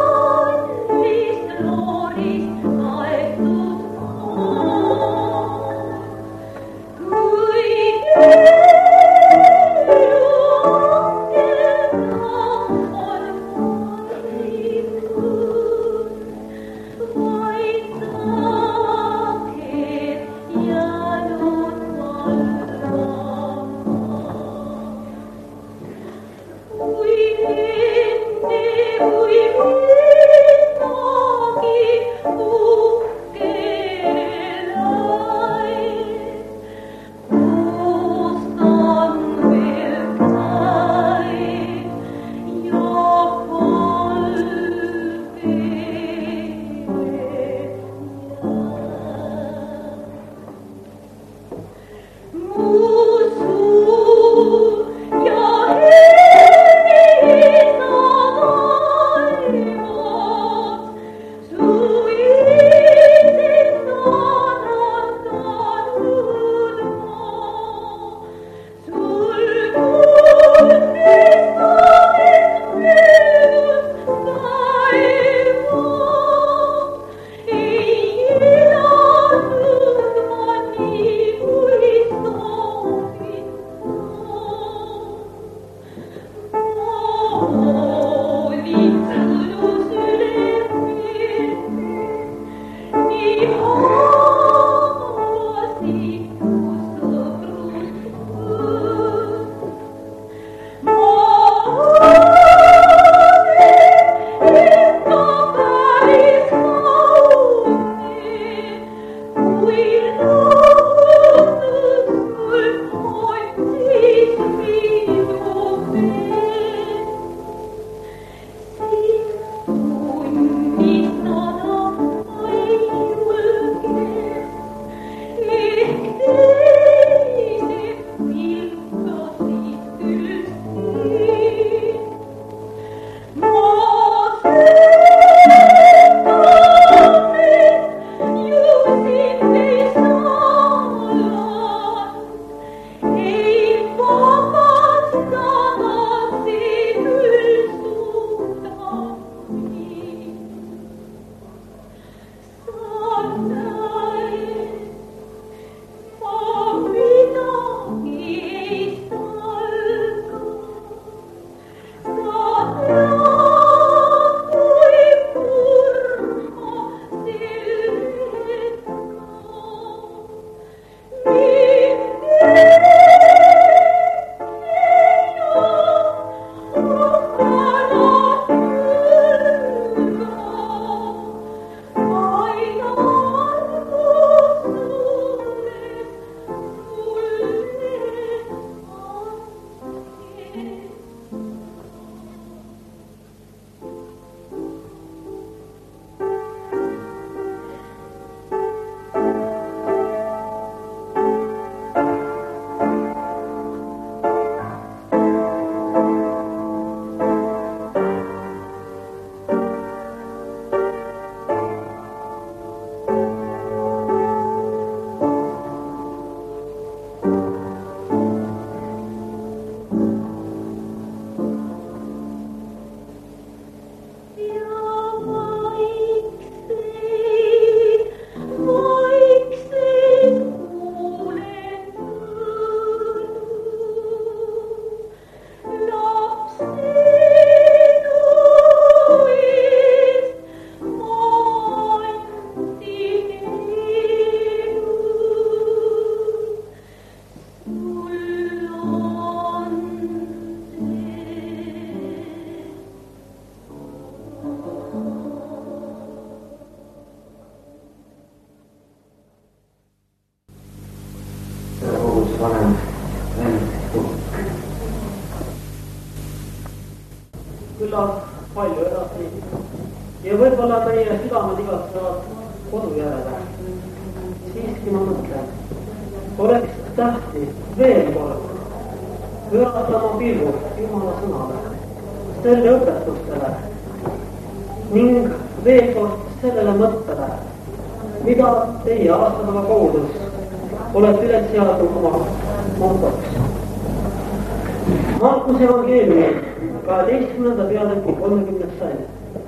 küllalt palju edasi ja võib-olla meie südamed igatsevad kodu järele. Siiski ma mõtlen, oleks tähtis veel kord pöörata oma pilgu Jumala sõnale, selle õpetustele ning veel kord sellele mõttele, mida teie aastapäeva kogudus olete üles seadnud oma motoks. Markuse evangeeliumi kaheteistkümnenda peatüki kolmekümnes salm.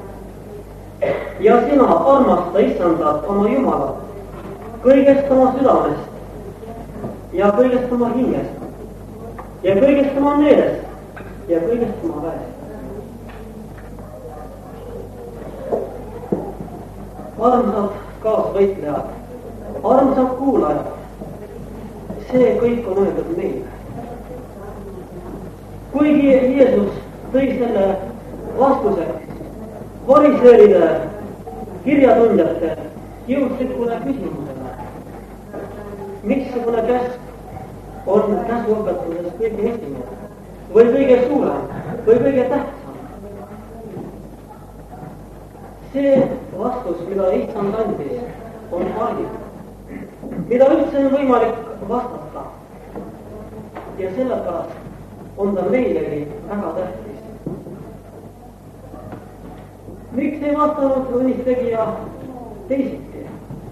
Ja sina armasta Issandat oma Jumalat kõigest oma südamest ja kõigest oma hingest ja kõigest oma meelest ja kõigest oma väest. Armsad kaasvõitlejad, armsad kuulajad, see kõik on öeldud meile. Kuigi Jeesus tõi selle vastuseks fariseeride, kirjatundjate jõudlikule küsimusele, missugune käsk on käsuõpetuses kõige esimene või kõige suurem või kõige tähtsam. See vastus, mida Issand andis, on parim, mida üldse on võimalik vastata. Ja sellepärast on ta meilegi väga tähtis. Miks ei vastanud õnnistegija teisiti?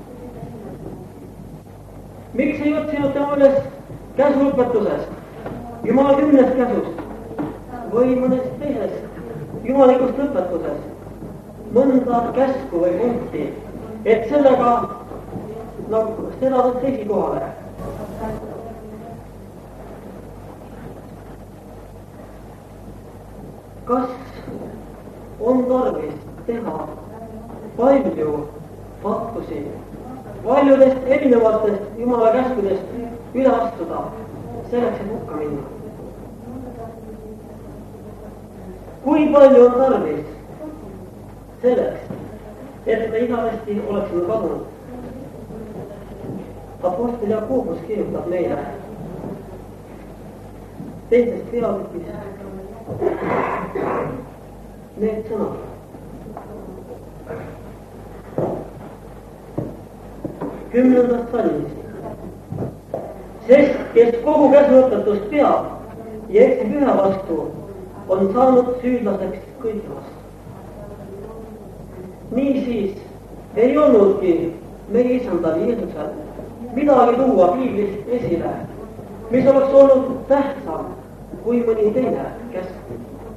Miks ei otsinud tema üles käsuõpetusest, Jumala kümnest käsust või mõnest teisest jumalikust õpetusest mõnda käsku või punkti, et sellega no, seda võtta esikohale? Kas on tarvis teha palju pattusi, paljudest erinevatest Jumala käskudest üle astuda, selleks et hukka minna? Kui palju on tarvis selleks, et me igavesti oleksime kadunud? Apostel Jakobus kirjutab meile teises peatükis need sõnad. Kümnendast salmist. Sest, kes kogu käsuõpetust peab ja eksib ühe vastu, on saanud süüdlaseks kõigi vastu. Niisiis ei olnudki meie Isandal Jeesusel midagi tuua Piiblist esile, mis oleks olnud tähtsam kui mõni teine käsk.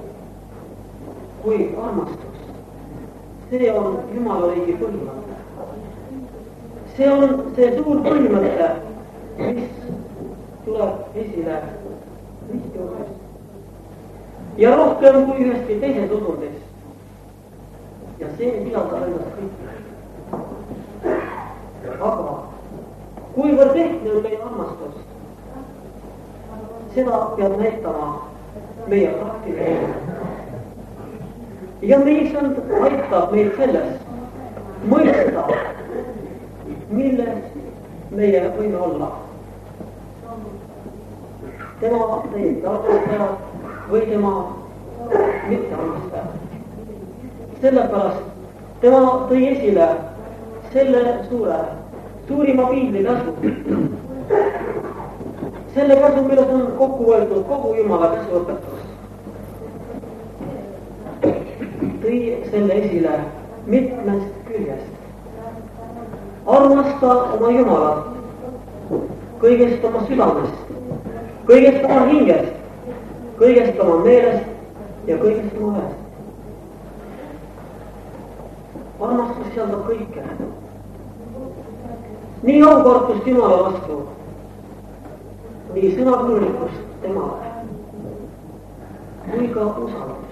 Kui armastus, see on Jumala riigi põhimõte. See on see suur põhimõte, mis tuleb esile ristiusest. Ja rohkem kui ühestki teises usundis. Ja see pidada endast kõik. Aga kuivõrd ehtne on meie armastus, seda peab näitama meie praktiline. Ja meisand aitab meid selles mõista, milles meie võime olla. Tema teid armastajad või tema mitte armastajad. Sellepärast tema tõi esile selle suure, suurima piibli käsu. Selle käsu, milles on kokku võetud kogu Jumala käsuõpetus. Tõi selle esile mitmest küljest. Armasta oma Jumalat kõigest oma südamest, kõigest oma hingest, kõigest oma meelest ja kõigest oma väest. Armastus sisaldab kõike. Nii aukartust Jumala vastu, nii sõnakuulikust temale, kui ka usaldus.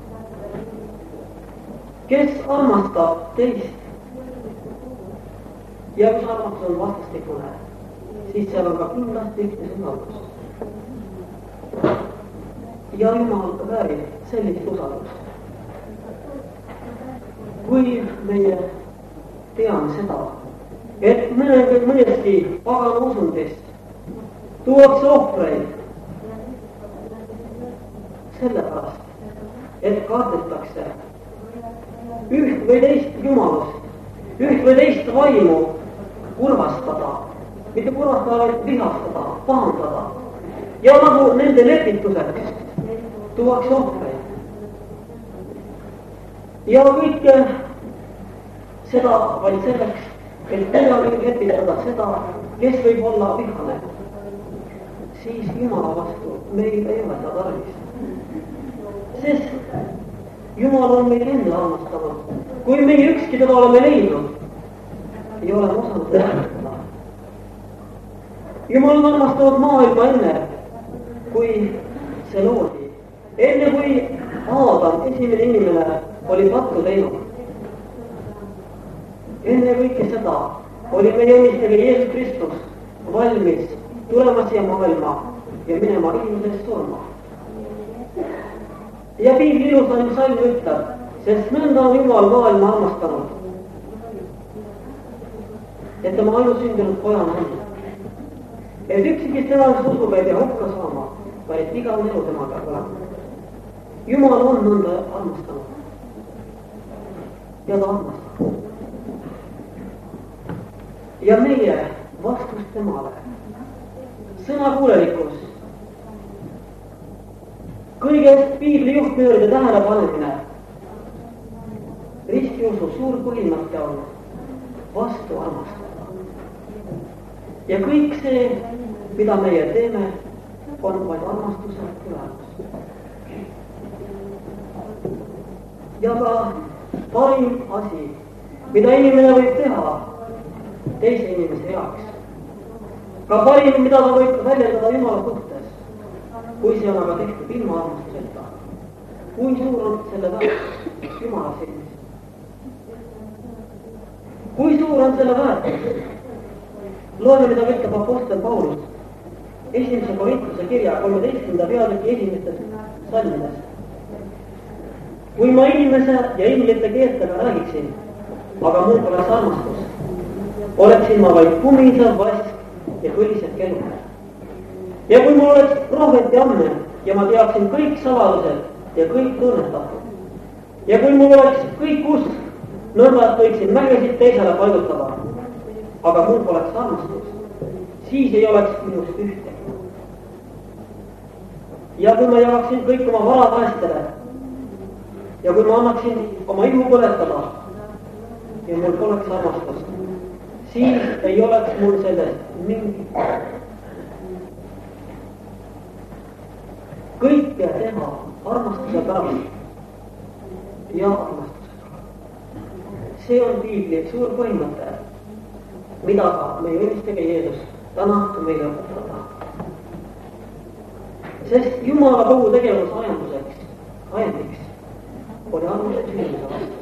Kes armastab teist ja kus armastus on vastastikune, siis seal on ka kindlasti üksteise usaldus. Ja Jumal väärib sellist usaldust. Kui meie teame seda, et mõneski pagana usundist tuuakse ohvreid sellepärast, et kardetakse üht või teist jumalust, üht või teist vaimu kurvastada, mitte kurvastada, vaid vihastada, pahandada. Ja nagu nende lepituseks tuuakse ohvreid. Ja kõike seda vaid selleks, et kuidagi lepitada seda, kes võib olla vihane. Siis Jumala vastu meil ei ole seda tarvis. Sest Jumal on meid enne armastanud. Kui meie ükski teda oleme leidnud, ei ole osanud rääkida. Jumal on armastanud maailma enne, kui see loodi. Enne kui Aadam, esimene inimene, oli pattu teinud. Enne kõike seda oli meie õnnistega Jeesus Kristus valmis tulema siia maailma ja minema inimesest surma. Ja Piibli ilusam salm ütleb, sest nõnda on Jumal maailma armastanud, et tema ainusündinud poja on andnud. Et üksikist temast usub ei pea hukka saama, vaid igal elu temaga olema. Jumal on nõnda armastanud. Ja ta armastab. Ja meie vastus temale. Sõnakuulelikkus. Kõigest Piibli juhtmöörde tähelepanemine. Ristiusu suur põhimõte on vastu armastada. Ja kõik see, mida meie teeme, on vaid armastuse tulemus. Ja ka parim asi, mida inimene võib teha teise inimese heaks. Ka parim, mida ta võib väljendada Jumala suhtes, kui see on aga tehtud ilma armastuseta. Kui suur on selle väärtus Jumala silmis? Kui suur on selle väärtus? Loeme, mida ütleb apostel Paulus esimese Korintuse kirja kolmeteistkümnenda peatüki esimestest salmidest. Kui ma inimese ja inimlite keeltega räägiksin, aga mul poleks armastus, oleksin ma vaid kumisev vask ja kõlisev kellume. Ja kui mul oleks prohvet ja amme ja ma teaksin kõik saladused ja kõik tunnetatud. Ja kui mul oleks kõik usk, nõnda et võiksin mägesid teisele paigutada, aga mul poleks armastus, siis ei oleks minust ühtegi. Ja kui ma jagaksin kõik oma vara vaestele ja kui ma annaksin oma ihu põletada ja mul poleks armastust, siis ei oleks mul sellest mingit. Kõike teha armastuse pärast ja armastusega. See on Piibli suur põhimõte, mida ka meie õnnistega Jeesus täna meile õpetada tahab. Sest Jumala kogu tegevuse ajenduseks, ajendiks oli armastus inimese vastu.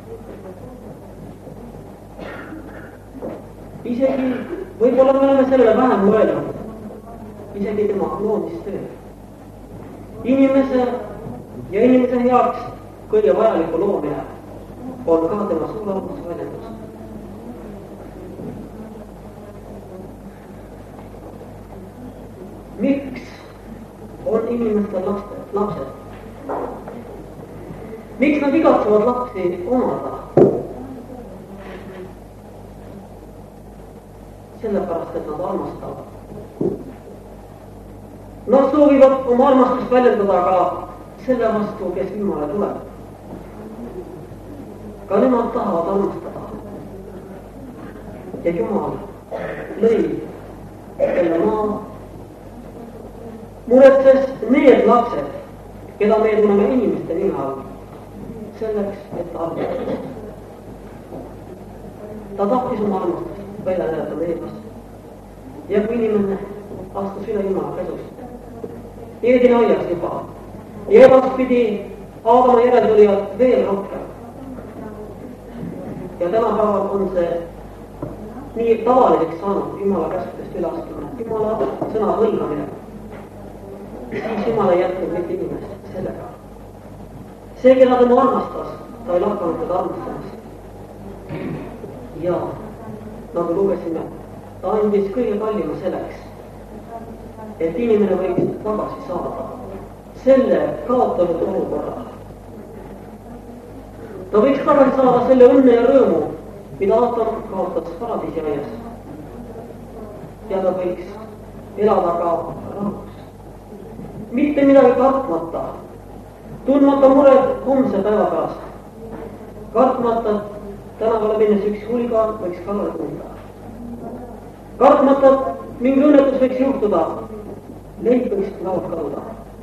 Isegi võib-olla me oleme sellele vähem mõelnud, isegi tema loomistöö. Inimese ja inimese heaks kõige vajaliku loomine on ka tema suur armastuse väljendus. Miks on inimestel laste, lapsed? Miks nad igatsevad lapsi omada? Sellepärast, et nad armastavad. Nad soovivad oma armastust väljendada ka selle vastu, kes Jumala tuleb. Ka nemad tahavad armastada. Ja Jumal lõi selle maa muretses need lapsed, keda me tunneme inimeste nime all, selleks, et armastada. Ta tahtis oma armastust välja näidata meeles. Ja kui inimene astus üle Jumala käsust, Eedini aias juba, ja edaspidi Aadama järeltulijad veel rohkem. Ja tänapäeval on see nii tavaliseks saanud Jumala käskudest üle astumine, Jumala sõna hõlgamine. Siis Jumal ei jätnud mitte inimest sellega. See, keda tema armastas, ta ei lakanud teda armastamast. Ja nagu lugesime, ta andis kõige kallima selleks, et inimene võiks tagasi saada selle kaotanud olukorra, ta võiks tagasi saada selle õnne ja rõõmu, mida Aatan kaotas paradiisi aias. ja ta võiks elada ka rahus. mitte midagi kartmata, tundmata mured homse päeva pärast. kartmata, et tänavale minnes üks huligaan võiks kallale tunda. kartmata, et mingi õnnetus võiks juhtuda, leib võiks laualt kaduda.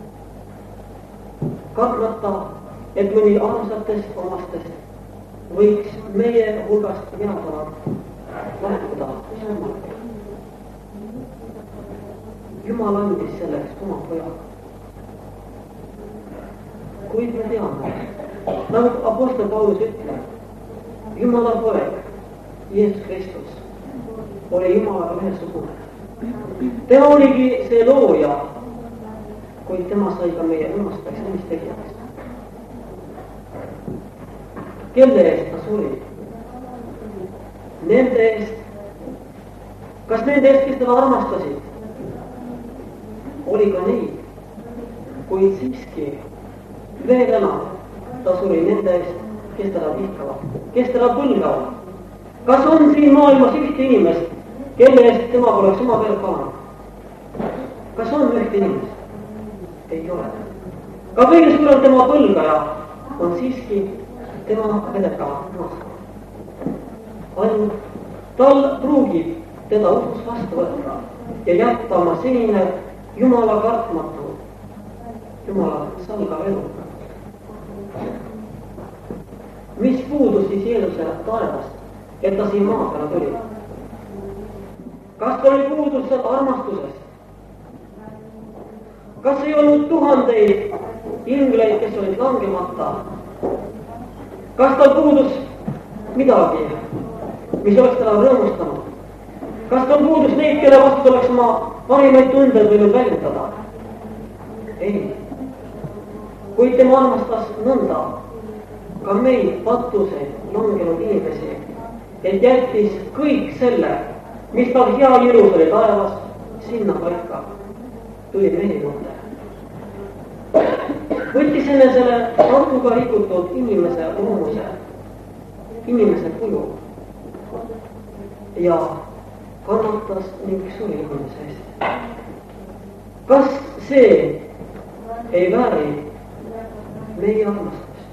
kartmata, et mõni armsatest omastest võiks meie hulgast jäädavalt lahkuda surmata. Jumal andis selleks oma poja. kuid me teame, nagu apostel Paulus ütleb, Jumala poeg, Jeesus Kristus, oli Jumalaga ühesugune. tema oligi see looja, kuid tema sai ka meie õnnestajaks õnnistegijaks. kelle eest ta suri? Nende eest. Kas nende eest, kes teda armastasid? Oli ka neid, kuid siiski veel enam ta suri nende eest, kes teda vihkavad, kes teda põlgavad. Kas on siin maailmas ühte inimest, kelle eest tema poleks oma verd palanud? Kas on ühte inimest? Ei ole. Ka kõige suurem tema põlgaja on siiski tema vedega naasta. Ainult tal pruugib teda usus vastu võtta ja jätta oma senine Jumala kartmatu, Jumala salgav elu. Mis puudus siis Jeesusele taevast, et ta siin maa peale tuli? Kas ta oli puudus armastusest? Kas ei olnud tuhandeid ingleid, kes olid langemata? Kas tal puudus midagi, mis oleks teda rõõmustanud? Kas tal puudus neid, kelle vastu oleks oma parimaid tundeid võinud väljendada? Ei. Kuid tema armastas nõnda ka meid, patuseid, langenud inimesi, et jättis kõik selle, mis tal hea ilus oli taevas, sinna paika. Tuli meie juurde. Võttis enne selle natuga rikutud inimese loomuse, inimese kuju ja kannatas ning suri inimese eest. Kas see ei vääri meie armastust?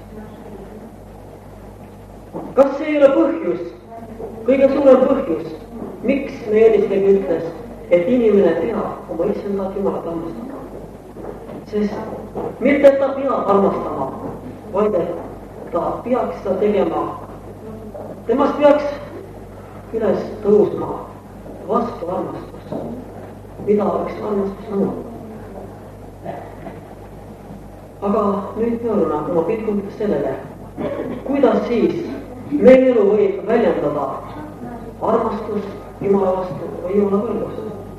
Kas see ei ole põhjus, kõige suurem põhjus, miks meie eelistegi ütles, et inimene peab oma issandat Jumalat armastama? Sest mitte, et ta peab armastama, vaid et ta peaks seda tegema. Temast peaks üles tõusma vastu armastus, mida oleks armastus nõudnud. Aga nüüd pööruna oma pilgud sellele, kuidas siis meie elu võib väljendada armastus Jumala vastu või Jumala võrgust.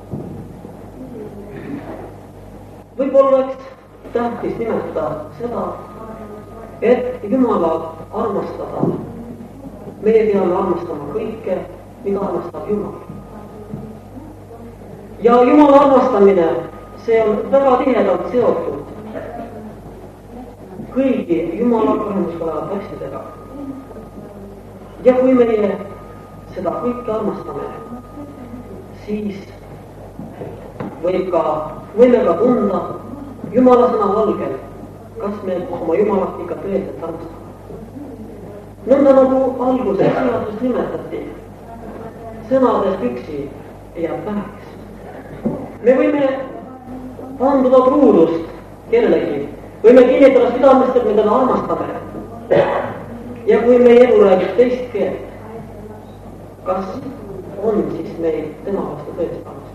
Võib-olla oleks tähtis nimetada seda, et Jumala armastada, meie peame armastama kõike, mida armastab Jumal. Ja Jumala armastamine, see on väga tihedalt seotud kõigi Jumala kogemus olevate asjadega. Ja kui meie seda kõike armastame, siis võib ka, võime ka tunda Jumala sõna valgel, kas me oma Jumalat ikka tõeliselt armastame. Nõnda nagu alguses seadust nimetati, sõnadest üksi jääb väheks. Me võime anduda truudust kellelegi, võime kinnitada südamest, et me teda armastame. Ja kui meie elu räägib teist keelt, kas on siis meil tema vastu tõesti armastus?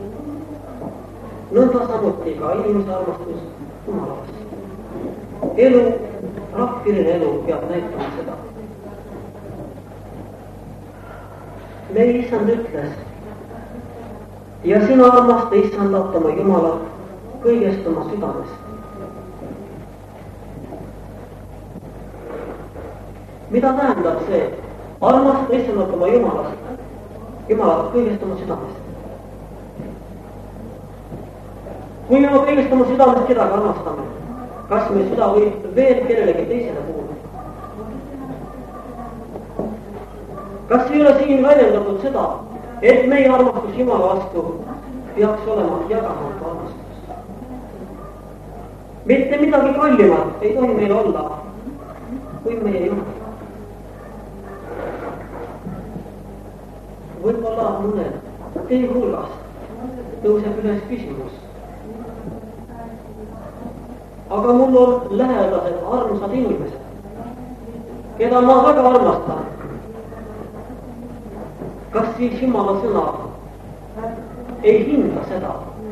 Nõnda samuti ka inimese armastus Jumala vastu. Elu, rahviline elu peab näitama seda. Meie issand ütles, ja sina armasta issandat oma Jumalat kõigest oma südamest. Mida tähendab see? Armasta issandat oma Jumalast, Jumalat kõigest oma südamest. Kui me kõigest oma südamest kedagi armastame, kas me süda võib veel kellelegi teisele puhul? kas ei ole siin väljendatud seda, et meie armastus Jumala vastu peaks olema jagamatu armastus? Mitte midagi kallimat ei tohi meil olla kui meie Jumal. Võib-olla mõned teie hulgast tõuseb üles küsimus. Aga mul on lähedased armsad inimesed, keda ma väga armastan. Kas siis Jumala sõna ei hinda seda?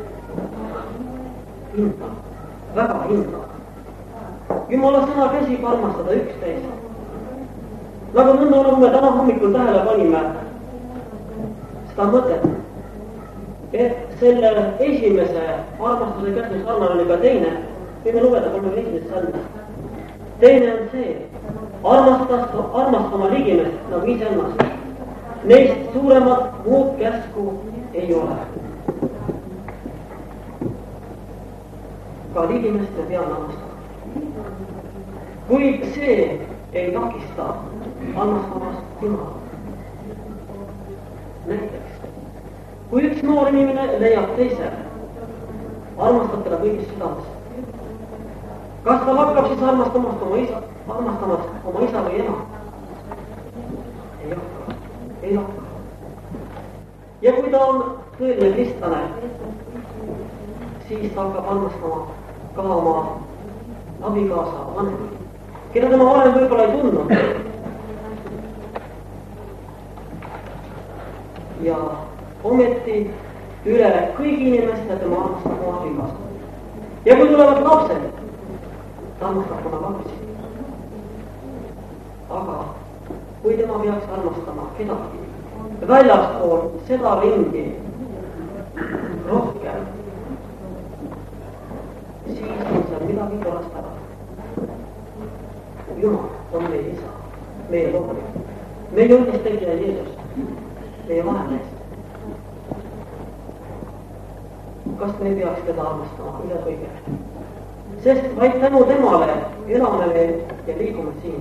Hinda, väga hinda. Jumala sõna käsib armastada üksteist. Nagu nõnda, nagu me täna hommikul tähele panime seda mõtet, et selle esimese armastuse käsmus sarnane ka teine, võime lugeda kolmekümne esimest salmi. Teine on see, armastas, armastama ligimest nagu iseennast. Neist suuremat muud käsku ei ole. Ka ligimest me peame armastama. Kuid see ei takista armastamast Jumala. Näiteks, kui üks noor inimene leiab teise, armastab teda kõigist südames. Kas ta hakkab siis armastamast oma isa, armastamast oma isa või ema? Ei hakka, ei hakka. Ja kui ta on tõeline kristlane, siis ta hakkab armastama ka oma abikaasa vanemaid, keda tema varem võib-olla ei tundnud. Ja ometi üle kõigi inimeste tema armastab oma abikaasa. Ja kui tulevad lapsed, ta armastab oma lapsi. Aga kui tema peaks armastama kedagi väljaspool seda ringi rohkem, siis on seal midagi korrast ära. Jumal on meie isa, meie loomulik, meie õnnistegija Jeesus, meie vahemees. Kas me ei peaks teda armastama üle kõige? Sest vaid tänu temale elame me ja liigume siin.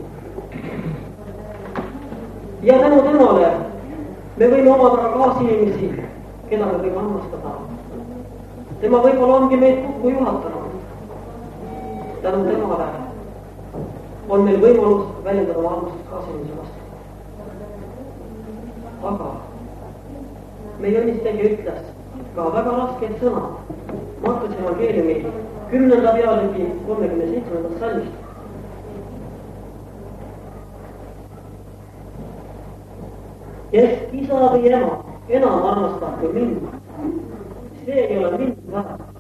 Ja tänu temale me võime omada ka kaasinimesi, keda me võime armastada. Tema võib-olla ongi meid kokku juhatanud. Tänu temale on meil võimalus väljendada oma armastust kaasinimese vastu. Aga meie õnnistegija ütles ka väga rasked sõna Markuse evangeeliumi kümnenda peatüki kolmekümne seitsmendast salmist. Kes isa või ema enam armastab kui mind, see ei ole mind vääralt.